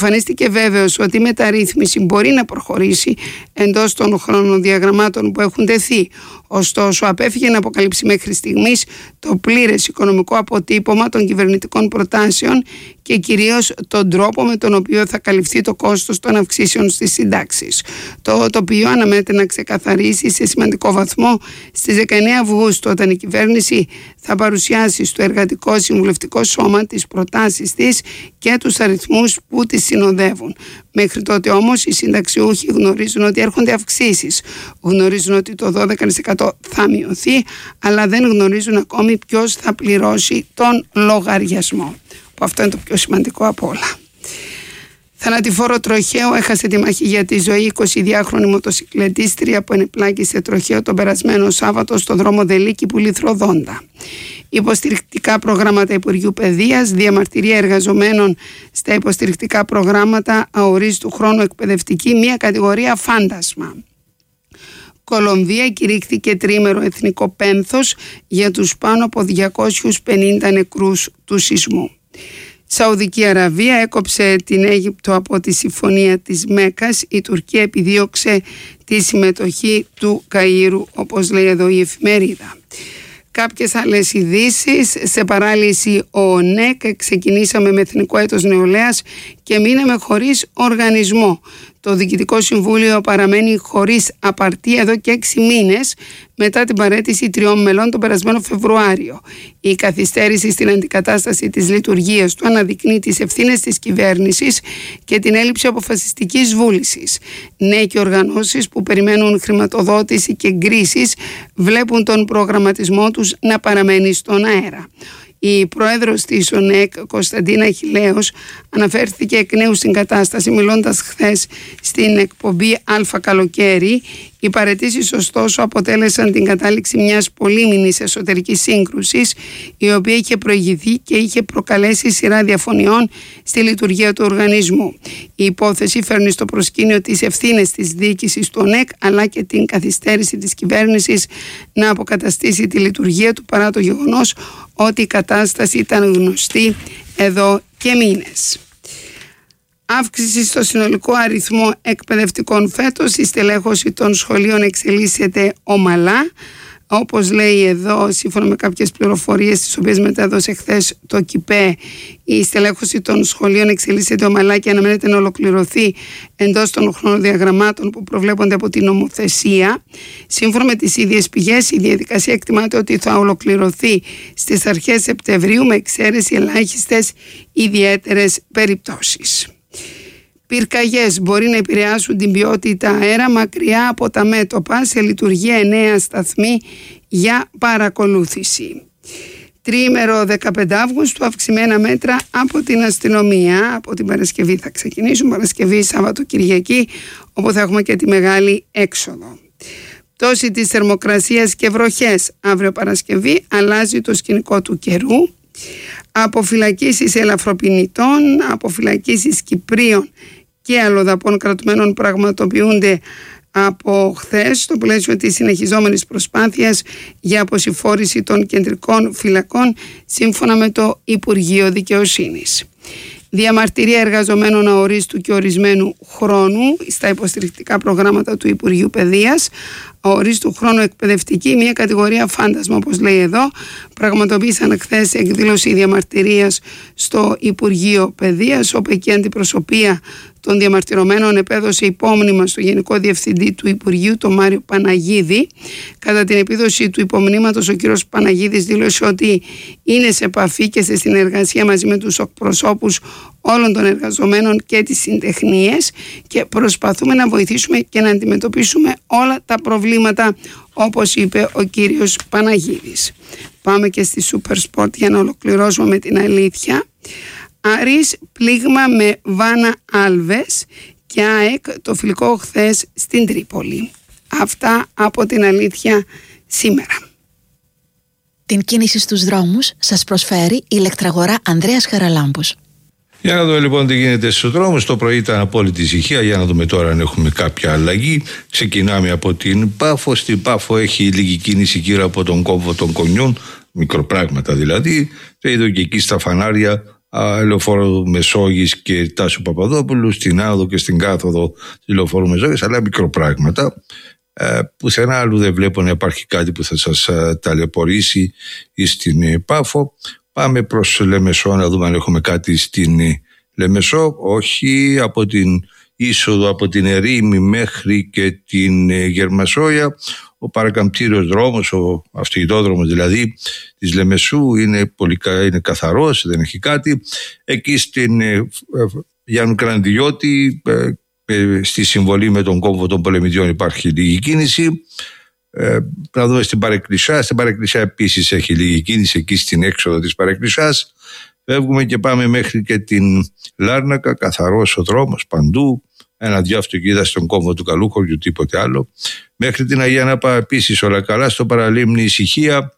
S18: βέβαιος ότι η μεταρρύθμιση μπορεί να προχωρήσει εντός των χρονοδιαγραμμάτων που έχουν τεθεί. Ωστόσο, απέφυγε να αποκαλύψει μέχρι στιγμής το πλήρες οικονομικό αποτύπωμα των κυβερνητικών προτάσεων και κυρίως τον τρόπο με τον οποίο θα καλυφθεί το κόστος των αυξήσεων στις συντάξεις. Το οποίο αναμένεται να ξεκαθαρίσει σε σημαντικό βαθμό στις 19 Αυγούστου, όταν η κυβέρνηση θα παρουσιάσει στο Εργατικό Συμβουλευτικό Σώμα τις προτάσεις της και τους αριθμούς που τις συνοδεύουν. Μέχρι τότε όμως οι συνταξιούχοι γνωρίζουν ότι έρχονται αυξήσεις, γνωρίζουν ότι το 12% θα μειωθεί, αλλά δεν γνωρίζουν ακόμη ποιος θα πληρώσει τον λογαριασμό, που αυτό είναι το πιο σημαντικό από όλα. Θανατηφόρο τροχαίο έχασε τη μάχη για τη ζωή 22χρονη μοτοσυκλετίστρια που ενεπλάκη σε τροχαίο τον περασμένο Σάββατο στο δρόμο Δελίκη Πουλήθρου-Δόντα. Υποστηρικτικά προγράμματα Υπουργείου Παιδείας, διαμαρτυρία εργαζομένων στα υποστηρικτικά προγράμματα αορίστου χρόνου εκπαιδευτική, μια κατηγορία φάντασμα. Κολομβία κηρύχθηκε τρίμερο εθνικό πένθος για τους πάνω από 250 νεκρούς του σεισμού. Σαουδική Αραβία έκοψε την Αίγυπτο από τη συμφωνία της Μέκας. Η Τουρκία επιδίωξε τη συμμετοχή του Καΐρου, όπως λέει εδώ η εφημερίδα. Κάποιες άλλες ειδήσεις. Σε παράλυση ο ΟΝΕΚ, ξεκινήσαμε με εθνικό έτος νεολαίας και μείναμε χωρίς οργανισμό. Το Διοικητικό Συμβούλιο παραμένει χωρίς απαρτία εδώ και 6 μήνες μετά την παραίτηση 3 μελών τον περασμένο Φεβρουάριο. Η καθυστέρηση στην αντικατάσταση της λειτουργίας του αναδεικνύει τις ευθύνες της κυβέρνησης και την έλλειψη αποφασιστικής βούλησης. Νέοι και οργανώσεις που περιμένουν χρηματοδότηση και εγκρίσεις βλέπουν τον προγραμματισμό τους να παραμένει στον αέρα. Η πρόεδρος της ΟΝΕΚ, Κωνσταντίνα Χιλέος, αναφέρθηκε εκ νέου στην κατάσταση μιλώντας χθες στην εκπομπή Αλφα Καλοκαίρι. Οι παραιτήσεις ωστόσο αποτέλεσαν την κατάληξη μιας πολύμηνης εσωτερικής σύγκρουσης, η οποία είχε προηγηθεί και είχε προκαλέσει σειρά διαφωνιών στη λειτουργία του οργανισμού. Η υπόθεση φέρνει στο προσκήνιο τις ευθύνες της διοίκησης του ΟΝΕΚ, αλλά και την καθυστέρηση της κυβέρνησης να αποκαταστήσει τη λειτουργία του, παρά το γεγονός ότι η κατάσταση ήταν γνωστή εδώ και μήνες. Αύξηση στο συνολικό αριθμό εκπαιδευτικών φέτος. Η στελέχωση των σχολείων εξελίσσεται ομαλά. Όπως λέει εδώ, σύμφωνα με κάποιες πληροφορίες τις οποίες μετέδωσε χθες το ΚΙΠΕ, η στελέχωση των σχολείων εξελίσσεται ομαλά και αναμένεται να ολοκληρωθεί εντός των χρονοδιαγραμμάτων που προβλέπονται από την νομοθεσία. Σύμφωνα με τις ίδιες πηγές, η διαδικασία εκτιμάται ότι θα ολοκληρωθεί στις αρχές Σεπτεμβρίου, με εξαίρεση ελάχιστες ιδιαίτερες περιπτώσεις. Πυρκαγιές μπορεί να επηρεάσουν την ποιότητα αέρα μακριά από τα μέτωπα. Σε λειτουργία 9 σταθμοί για παρακολούθηση. Τριήμερο 15 Αύγουστου, αυξημένα μέτρα από την αστυνομία. Από την Παρασκευή θα ξεκινήσουν, Παρασκευή, Σάββατο, Κυριακή, όπου θα έχουμε και τη μεγάλη έξοδο. Πτώση της θερμοκρασίας και βροχές. Αύριο Παρασκευή αλλάζει το σκηνικό του καιρού. Αποφυλακίσεις ελαφροπινητών, αποφυλακίσεις Κυπρίων και αλλοδαπών κρατουμένων πραγματοποιούνται από χθες στο πλαίσιο της συνεχιζόμενης προσπάθειας για αποσυμφόρηση των κεντρικών φυλακών, σύμφωνα με το Υπουργείο Δικαιοσύνης. Διαμαρτυρία εργαζομένων αορίστου και ορισμένου χρόνου στα υποστηρικτικά προγράμματα του Υπουργείου Παιδείας. Αορίστου χρόνου εκπαιδευτική, μια κατηγορία φάντασμα, όπως λέει εδώ, πραγματοποίησαν χθες εκδήλωση διαμαρτυρίας στο Υπουργείο Παιδείας, όπου εκεί η αντιπροσωπεία των διαμαρτυρωμένων επέδωσε υπόμνημα στο Γενικό Διευθυντή του Υπουργείου, τον Μάριο Παναγίδη. Κατά την επίδοση του υπομνήματος, ο κ. Παναγίδης δήλωσε ότι είναι σε επαφή και σε συνεργασία μαζί με τους εκπροσώπους όλων των εργαζομένων και τις συντεχνίες και προσπαθούμε να βοηθήσουμε και να αντιμετωπίσουμε όλα τα προβλήματα, όπως είπε ο κύριος Παναγίδης. Πάμε και στη Super Sport για να ολοκληρώσουμε με την αλήθεια. Άρης πλήγμα με Βάνα Άλβες και ΑΕΚ το φιλικό χθες στην Τρίπολη. Αυτά από την αλήθεια σήμερα.
S19: Την κίνηση στους δρόμους σας προσφέρει η ηλεκτραγορά Ανδρέας Χαραλάμπους.
S17: Για να δούμε λοιπόν τι γίνεται στους δρόμους. Το πρωί ήταν απόλυτη ησυχία. Για να δούμε τώρα αν έχουμε κάποια αλλαγή. Ξεκινάμε από την Πάφο. Στην Πάφο έχει λίγη κίνηση γύρω από τον κόμβο των Κονιών, μικροπράγματα δηλαδή. Το είδω και εκεί στα φανάρια λεωφόρο Μεσόγειης και Τάσου Παπαδόπουλου, στην άδο και στην κάθοδο της λεωφόρου Μεσόγειας, αλλά μικροπράγματα. Πουθενά άλλου δεν βλέπω να υπάρχει κάτι που θα σας ταλαιπωρήσει ή στην Πάφο. Πάμε προς Λεμεσό να δούμε αν έχουμε κάτι στην Λεμεσό. Όχι, από την είσοδο από την Ερήμη μέχρι και την Γερμασόγεια ο παρακαμπτήριος δρόμος, ο αυτοκινητόδρομος δηλαδή της Λεμεσού είναι καθαρός, δεν έχει κάτι. Εκεί στην Γιάννου Κραντιλιώτη, στη συμβολή με τον κόμβο των Πολεμιδιών, υπάρχει λίγη κίνηση. Να δούμε στην Παρεκκλησιά. Στην Παρεκκλησιά επίσης έχει λίγη κίνηση, εκεί στην έξοδο της Παρεκκλησιάς. Φεύγουμε και πάμε μέχρι και την Λάρνακα, καθαρός ο δρόμος παντού. Ένα-δυο αυτοκίνητα στον κόμβο του Καλούχωριου, τίποτε άλλο. Μέχρι την Αγία Νάπα επίσης όλα καλά. Στο παραλίμνη ησυχία.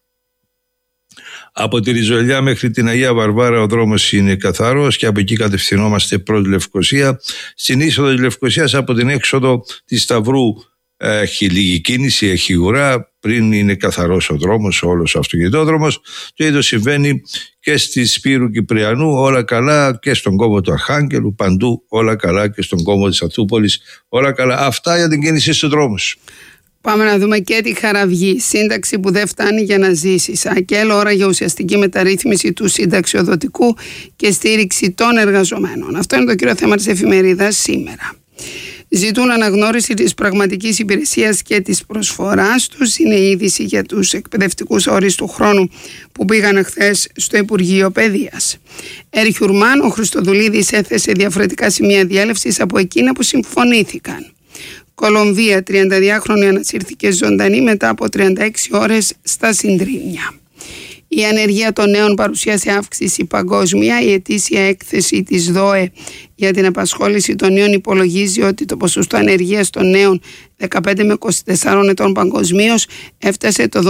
S17: Από τη Ριζολιά μέχρι την Αγία Βαρβάρα ο δρόμος είναι καθαρός και από εκεί κατευθυνόμαστε προς Λευκοσία. Στην είσοδο της Λευκοσίας από την έξοδο της Σταυρού έχει λίγη κίνηση, έχει ουρά. Πριν είναι καθαρός ο δρόμος, όλος ο αυτοκινητόδρομος. Το ίδιο συμβαίνει και στη Σπύρου Κυπριανού, όλα καλά, και στον κόμβο του Αρχάγγελου, παντού όλα καλά, και στον κόμβο της Αθούπολης όλα καλά. Αυτά για την κίνηση στους δρόμους.
S18: Πάμε να δούμε και τη Χαραυγή. Σύνταξη που δεν φτάνει για να ζήσεις. ΑΚΕΛ, ώρα για ουσιαστική μεταρρύθμιση του συνταξιοδοτικού και στήριξη των εργαζομένων. Αυτό είναι το κύριο θέμα της εφημερίδας σήμερα. Ζητούν αναγνώριση της πραγματικής υπηρεσίας και της προσφοράς τους. Είναι η είδηση για τους εκπαιδευτικούς ορίστου χρόνου που πήγαν χθες στο Υπουργείο Παιδείας. Ερχιουρμάν, ο Χριστοδουλίδης έθεσε διαφορετικά σημεία διέλευσης από εκείνα που συμφωνήθηκαν. Κολομβία, 32χρονη ανασύρθηκε ζωντανή μετά από 36 ώρες στα συντρίμμια. Η ανεργία των νέων παρουσίασε αύξηση παγκόσμια. Η ετήσια έκθεση της ΔΟΕ για την απασχόληση των νέων υπολογίζει ότι το ποσοστό ανεργίας των νέων 15 με 24 ετών παγκοσμίως έφτασε το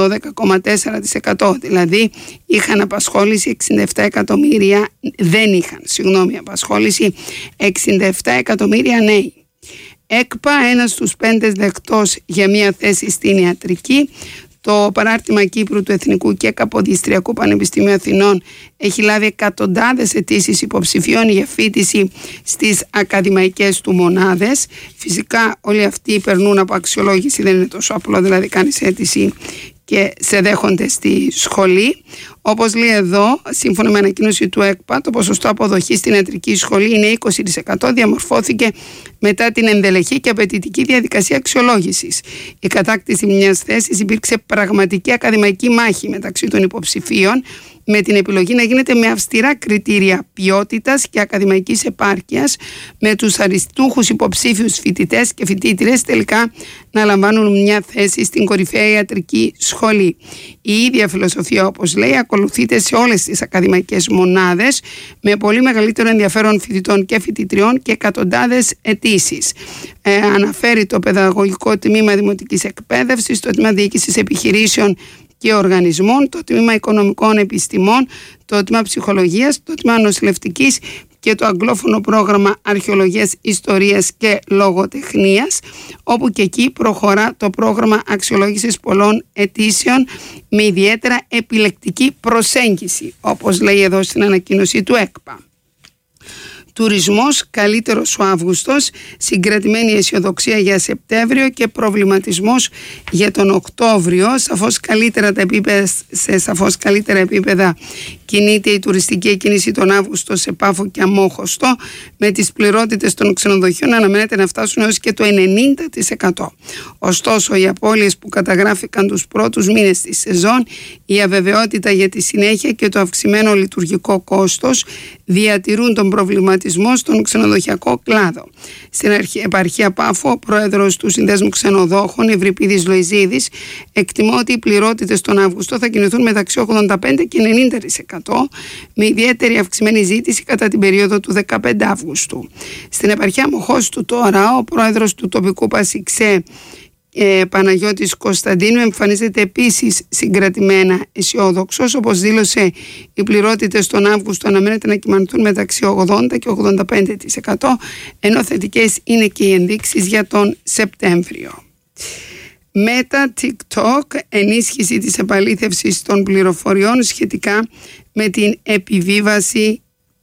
S18: 12,4%. Δηλαδή είχαν απασχόληση 67 εκατομμύρια, δεν είχαν, απασχόληση 67 εκατομμύρια νέοι. ΕΚΠΑ, ένας στους 5 δεκτός για μια θέση στην ιατρική. Το παράρτημα Κύπρου του Εθνικού και Καποδιστριακού Πανεπιστημίου Αθηνών έχει λάβει εκατοντάδες αιτήσεις υποψηφίων για φοιτηση στις ακαδημαϊκές του μονάδες. Φυσικά όλοι αυτοί περνούν από αξιολόγηση, δεν είναι τόσο απλό, δηλαδή κάνεις αίτηση και σε δέχονται στη σχολή. Όπως λέει εδώ, σύμφωνα με ανακοίνωση του ΕΚΠΑ, το ποσοστό αποδοχής στην ιατρική σχολή είναι 20%, διαμορφώθηκε μετά την ενδελεχή και απαιτητική διαδικασία αξιολόγησης. Η κατάκτηση μιας θέσης υπήρξε πραγματική ακαδημαϊκή μάχη μεταξύ των υποψηφίων, με την επιλογή να γίνεται με αυστηρά κριτήρια ποιότητας και ακαδημαϊκής επάρκειας, με τους αριστούχους υποψήφιους φοιτητές και φοιτήτριες τελικά να λαμβάνουν μια θέση στην κορυφαία ιατρική σχολή. Η ίδια φιλοσοφία, όπως λέει, ακολουθείται σε όλες τις ακαδημαϊκές μονάδες, με πολύ μεγαλύτερο ενδιαφέρον φοιτητών και φοιτητριών και εκατοντάδες αιτήσεις. Αναφέρει το Παιδαγωγικό Τμήμα Δημοτικής Εκπαίδευσης, το Τμήμα Διοίκησης Επιχειρήσεων και Οργανισμών, το Τμήμα Οικονομικών Επιστημών, το Τμήμα Ψυχολογίας, το Τμήμα Νοσηλευτικής και το αγγλόφωνο πρόγραμμα Αρχαιολογίας, Ιστορίας και Λογοτεχνίας, όπου και εκεί προχωρά το πρόγραμμα αξιολόγησης πολλών αιτήσεων με ιδιαίτερα επιλεκτική προσέγγιση, όπως λέει εδώ στην ανακοίνωση του ΕΚΠΑ. Τουρισμός, καλύτερος ο Αύγουστος, συγκρατημένη αισιοδοξία για Σεπτέμβριο και προβληματισμός για τον Οκτώβριο. Σε σαφώς καλύτερα επίπεδα κινείται η τουριστική κίνηση τον Αύγουστο σε Πάφο και Αμόχωστο, με τις πληρότητες των ξενοδοχείων αναμένεται να φτάσουν έως και το 90%. Ωστόσο, οι απώλειες που καταγράφηκαν τους πρώτους μήνες της σεζόν, η αβεβαιότητα για τη συνέχεια και το αυξημένο λειτουργικό κόστος διατηρούν τον προβληματισμό στον ξενοδοχειακό κλάδο. Στην επαρχία Πάφο, ο πρόεδρος του Συνδέσμου Ξενοδόχων, Ευρυπίδης Λοϊζίδης, εκτιμώ ότι οι πληρότητες τον Αύγουστο θα κινηθούν μεταξύ 85% και 90%, με ιδιαίτερη αυξημένη ζήτηση κατά την περίοδο του 15 Αύγουστου. Στην επαρχία Αμοχώστου τώρα, ο πρόεδρος του τοπικού Πασιξέ, Παναγιώτης Κωνσταντίνου, εμφανίζεται επίσης συγκρατημένα αισιόδοξος. Όπως δήλωσε, οι πληρότητες τον Αύγουστο αναμένεται να κυμανθούν μεταξύ 80% και 85%, ενώ θετικές είναι και οι ενδείξεις για τον Σεπτέμβριο. Μέτα, TikTok, ενίσχυση της επαλήθευσης των πληροφοριών σχετικά με την επιβίβαση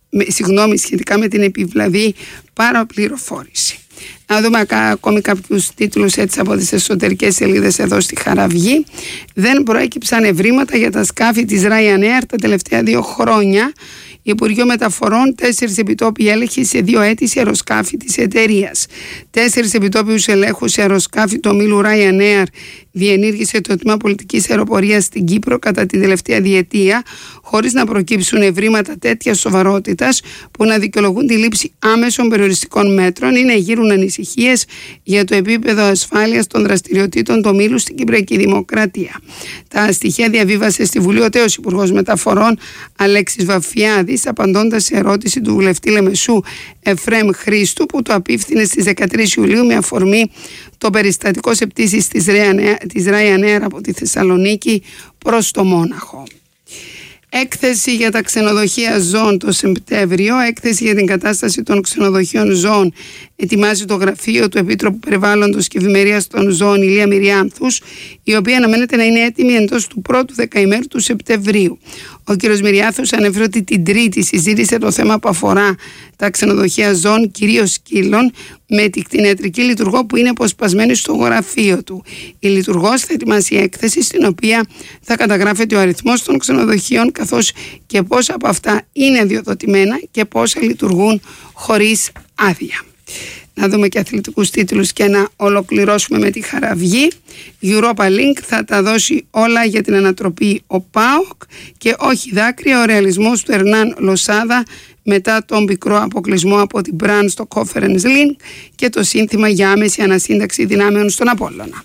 S18: σχετικά με την επιβλαβή παραπληροφόρηση. Να δούμε ακόμη κάποιους τίτλους έτσι από τις εσωτερικές σελίδες εδώ στη Χαραυγή. Δεν προέκυψαν ευρήματα για τα σκάφη της Ryanair τα τελευταία 2 χρόνια. Υπουργείο Μεταφορών, 4 επιτόπιοι έλεγχοι σε 2 έτη σε αεροσκάφη της εταιρείας. 4 επιτόπιους ελέγχους σε αεροσκάφη του ομίλου Ryanair διενήργησε το Τμήμα Πολιτικής Αεροπορίας στην Κύπρο κατά την τελευταία διετία, χωρίς να προκύψουν ευρήματα τέτοιας σοβαρότητας που να δικαιολογούν τη λήψη άμεσων περιοριστικών μέτρων ή να γύρουν ανησυχίες για το επίπεδο ασφάλειας των δραστηριοτήτων του ομίλου στην Κυπριακή Δημοκρατία. Τα στοιχεία διαβίβασε στη Βουλή ο τέος Υπουργός Μεταφορών Αλέξης Βαφιάδης, απαντώντας σε ερώτηση του βουλευτή Λεμεσού Εφρέμ Χρήστου, που το απίφθινε στις 13 Ιουλίου με αφορμή το περιστατικό σε πτήσεις της Ryanair από τη Θεσσαλονίκη προς το Μόναχο. Έκθεση για τα ξενοδοχεία ζώων το Σεπτέμβριο. Έκθεση για την κατάσταση των ξενοδοχείων ζώων ετοιμάζει το γραφείο του Επίτροπου Περιβάλλοντος και Ευημερίας των Ζώων Ηλία Μυριάνθους, η οποία αναμένεται να είναι έτοιμη εντός του πρώτου δεκαημέρου του Σεπτεμβρίου. Ο κ. Μυριάνθους ανέφερε ότι την Τρίτη συζήτησε το θέμα που αφορά τα ξενοδοχεία ζώων, κυρίως σκύλων, με την κτηνιατρική λειτουργό που είναι αποσπασμένη στο γραφείο του. Η λειτουργός θα ετοιμάσει έκθεση στην οποία θα καταγράφεται ο αριθμός των ξενοδοχείων, καθώς και πόσα από αυτά είναι αδειοδοτημένα και πόσα λειτουργούν χωρίς άδεια. Να δούμε και αθλητικούς τίτλους και να ολοκληρώσουμε με τη Χαραυγή. Europa Link θα τα δώσει όλα για την ανατροπή ο ΠΑΟΚ και όχι δάκρυα ο ρεαλισμός του Ερνάν Λοσάδα μετά τον πικρό αποκλεισμό από την Μπραν στο Conference League και το σύνθημα για άμεση ανασύνταξη δυνάμεων στον Απόλλωνα.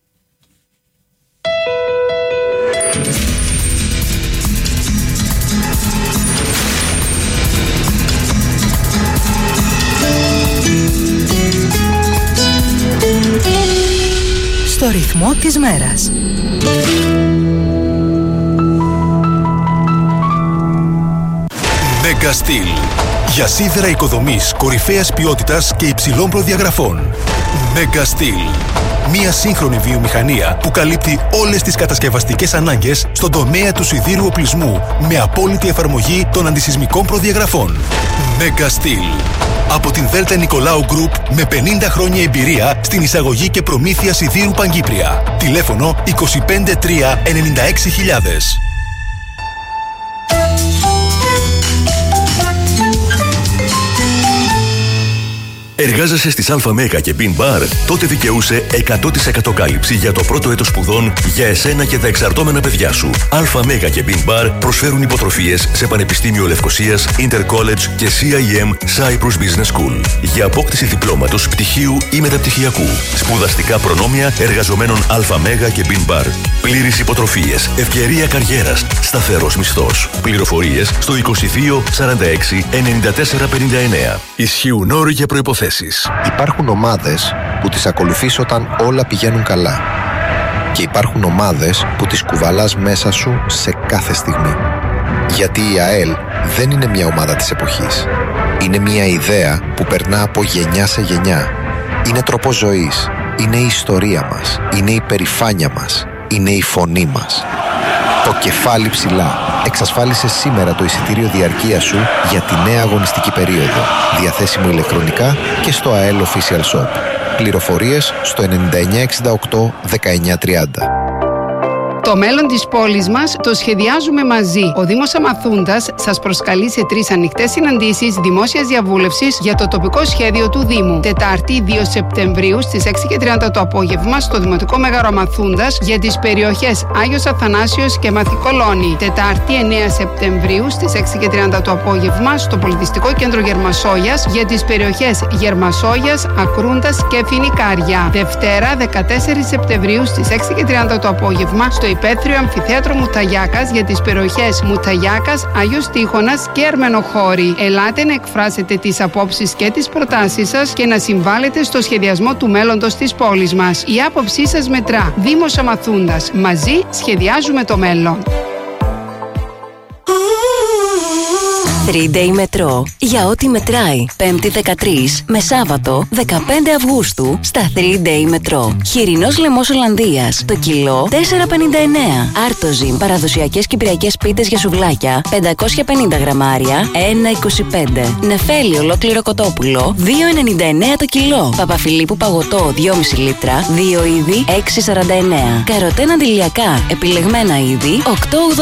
S20: Στο ρυθμό της μέρας.
S16: Megastil. Για σίδερα οικοδομής κορυφαίας ποιότητας και υψηλών προδιαγραφών. Megastil. Μία σύγχρονη βιομηχανία που καλύπτει όλες τις κατασκευαστικές ανάγκες στον τομέα του σιδήρου οπλισμού με απόλυτη εφαρμογή των αντισυσμικών προδιαγραφών. Megastil. Από την Δέλτα Νικολάου Γκρουπ με 50 χρόνια εμπειρία στην εισαγωγή και προμήθεια σιδήρου Παγκύπρια. Τηλέφωνο 253 96000.
S5: Εργάζεσαι στις ΑΜΕΓΑ και Bean Bar? Τότε δικαιούσε 100% κάλυψη για το πρώτο έτος σπουδών για εσένα και τα εξαρτώμενα παιδιά σου. ΑΜΕΓΑ και Bean Bar προσφέρουν υποτροφίες σε Πανεπιστήμιο Λευκωσίας, Intercollege και CIM Cyprus Business School. Για απόκτηση διπλώματος, πτυχίου ή μεταπτυχιακού. Σπουδαστικά προνόμια εργαζομένων ΑΜΕΓΑ και Bean Bar. Πλήρης υποτροφίες, ευκαιρία καριέρας, σταθερός μισθός. Πληροφορίες στο 22 46 94 59. Ισχύουν όροι για προϋποθέσεις.
S9: Υπάρχουν ομάδες που τις ακολουθείς όταν όλα πηγαίνουν καλά. Και υπάρχουν ομάδες που τις κουβαλάς μέσα σου σε κάθε στιγμή. Γιατί η ΑΕΛ δεν είναι μια ομάδα της εποχής. Είναι μια ιδέα που περνά από γενιά σε γενιά. Είναι τρόπος ζωής. Είναι η ιστορία μας. Είναι η περηφάνεια μας. Είναι η φωνή μας. Το κεφάλι ψηλά. Εξασφάλισε σήμερα το εισιτήριο διαρκείας σου για τη νέα αγωνιστική περίοδο. Διαθέσιμο ηλεκτρονικά και στο AEL Official Shop. Πληροφορίες στο 9968 1930.
S18: Το μέλλον της πόλης μας το σχεδιάζουμε μαζί. Ο Δήμος Αμαθούντας σας προσκαλεί σε 3 ανοιχτές συναντήσεις δημόσιας διαβούλευσης για το τοπικό σχέδιο του Δήμου. Τετάρτη 2 Σεπτεμβρίου στις 6:30 το απόγευμα στο Δημοτικό Μέγαρο Αμαθούντας για τις περιοχές Άγιος Αθανάσιος και Μαθηκολώνη. Τετάρτη 9 Σεπτεμβρίου στις 6:30 το απόγευμα στο Πολιτιστικό Κέντρο Γερμασόγιας για τις περιοχές Γερμασόγιας, Ακρούντας και Φινικάρια. Δευτέρα 14 Σεπτεμβρίου στις 6:30 το απόγευμα στο Υπαίθριο Αμφιθέατρο Μουταγιάκας για τις περιοχές Μουταγιάκας, Άγιος Τείχωνας και Αρμενοχώρη. Ελάτε να εκφράσετε τις απόψεις και τις προτάσεις σας και να συμβάλλετε στο σχεδιασμό του μέλλοντος της πόλης μας. Η άποψή σας μετρά. Δήμος Αμαθούντας. Μαζί σχεδιάζουμε το μέλλον.
S10: 3-Day Metro. Για ό,τι μετράει. 5η 13 με Σάββατο 15 Αυγούστου στα 3-Day Metro. Χοιρινός λαιμός Ολλανδίας. Το κιλό 4,59. Άρτοζιν παραδοσιακές κυπριακές πίτες για σουβλάκια 550 γραμμάρια 1,25. Νεφέλη ολόκληρο κοτόπουλο 2,99 το κιλό. Παπαφιλίππου παγωτό 2,5 λίτρα 2 είδη 6,49. Καροτέν αντιλιακά επιλεγμένα είδη 8,89.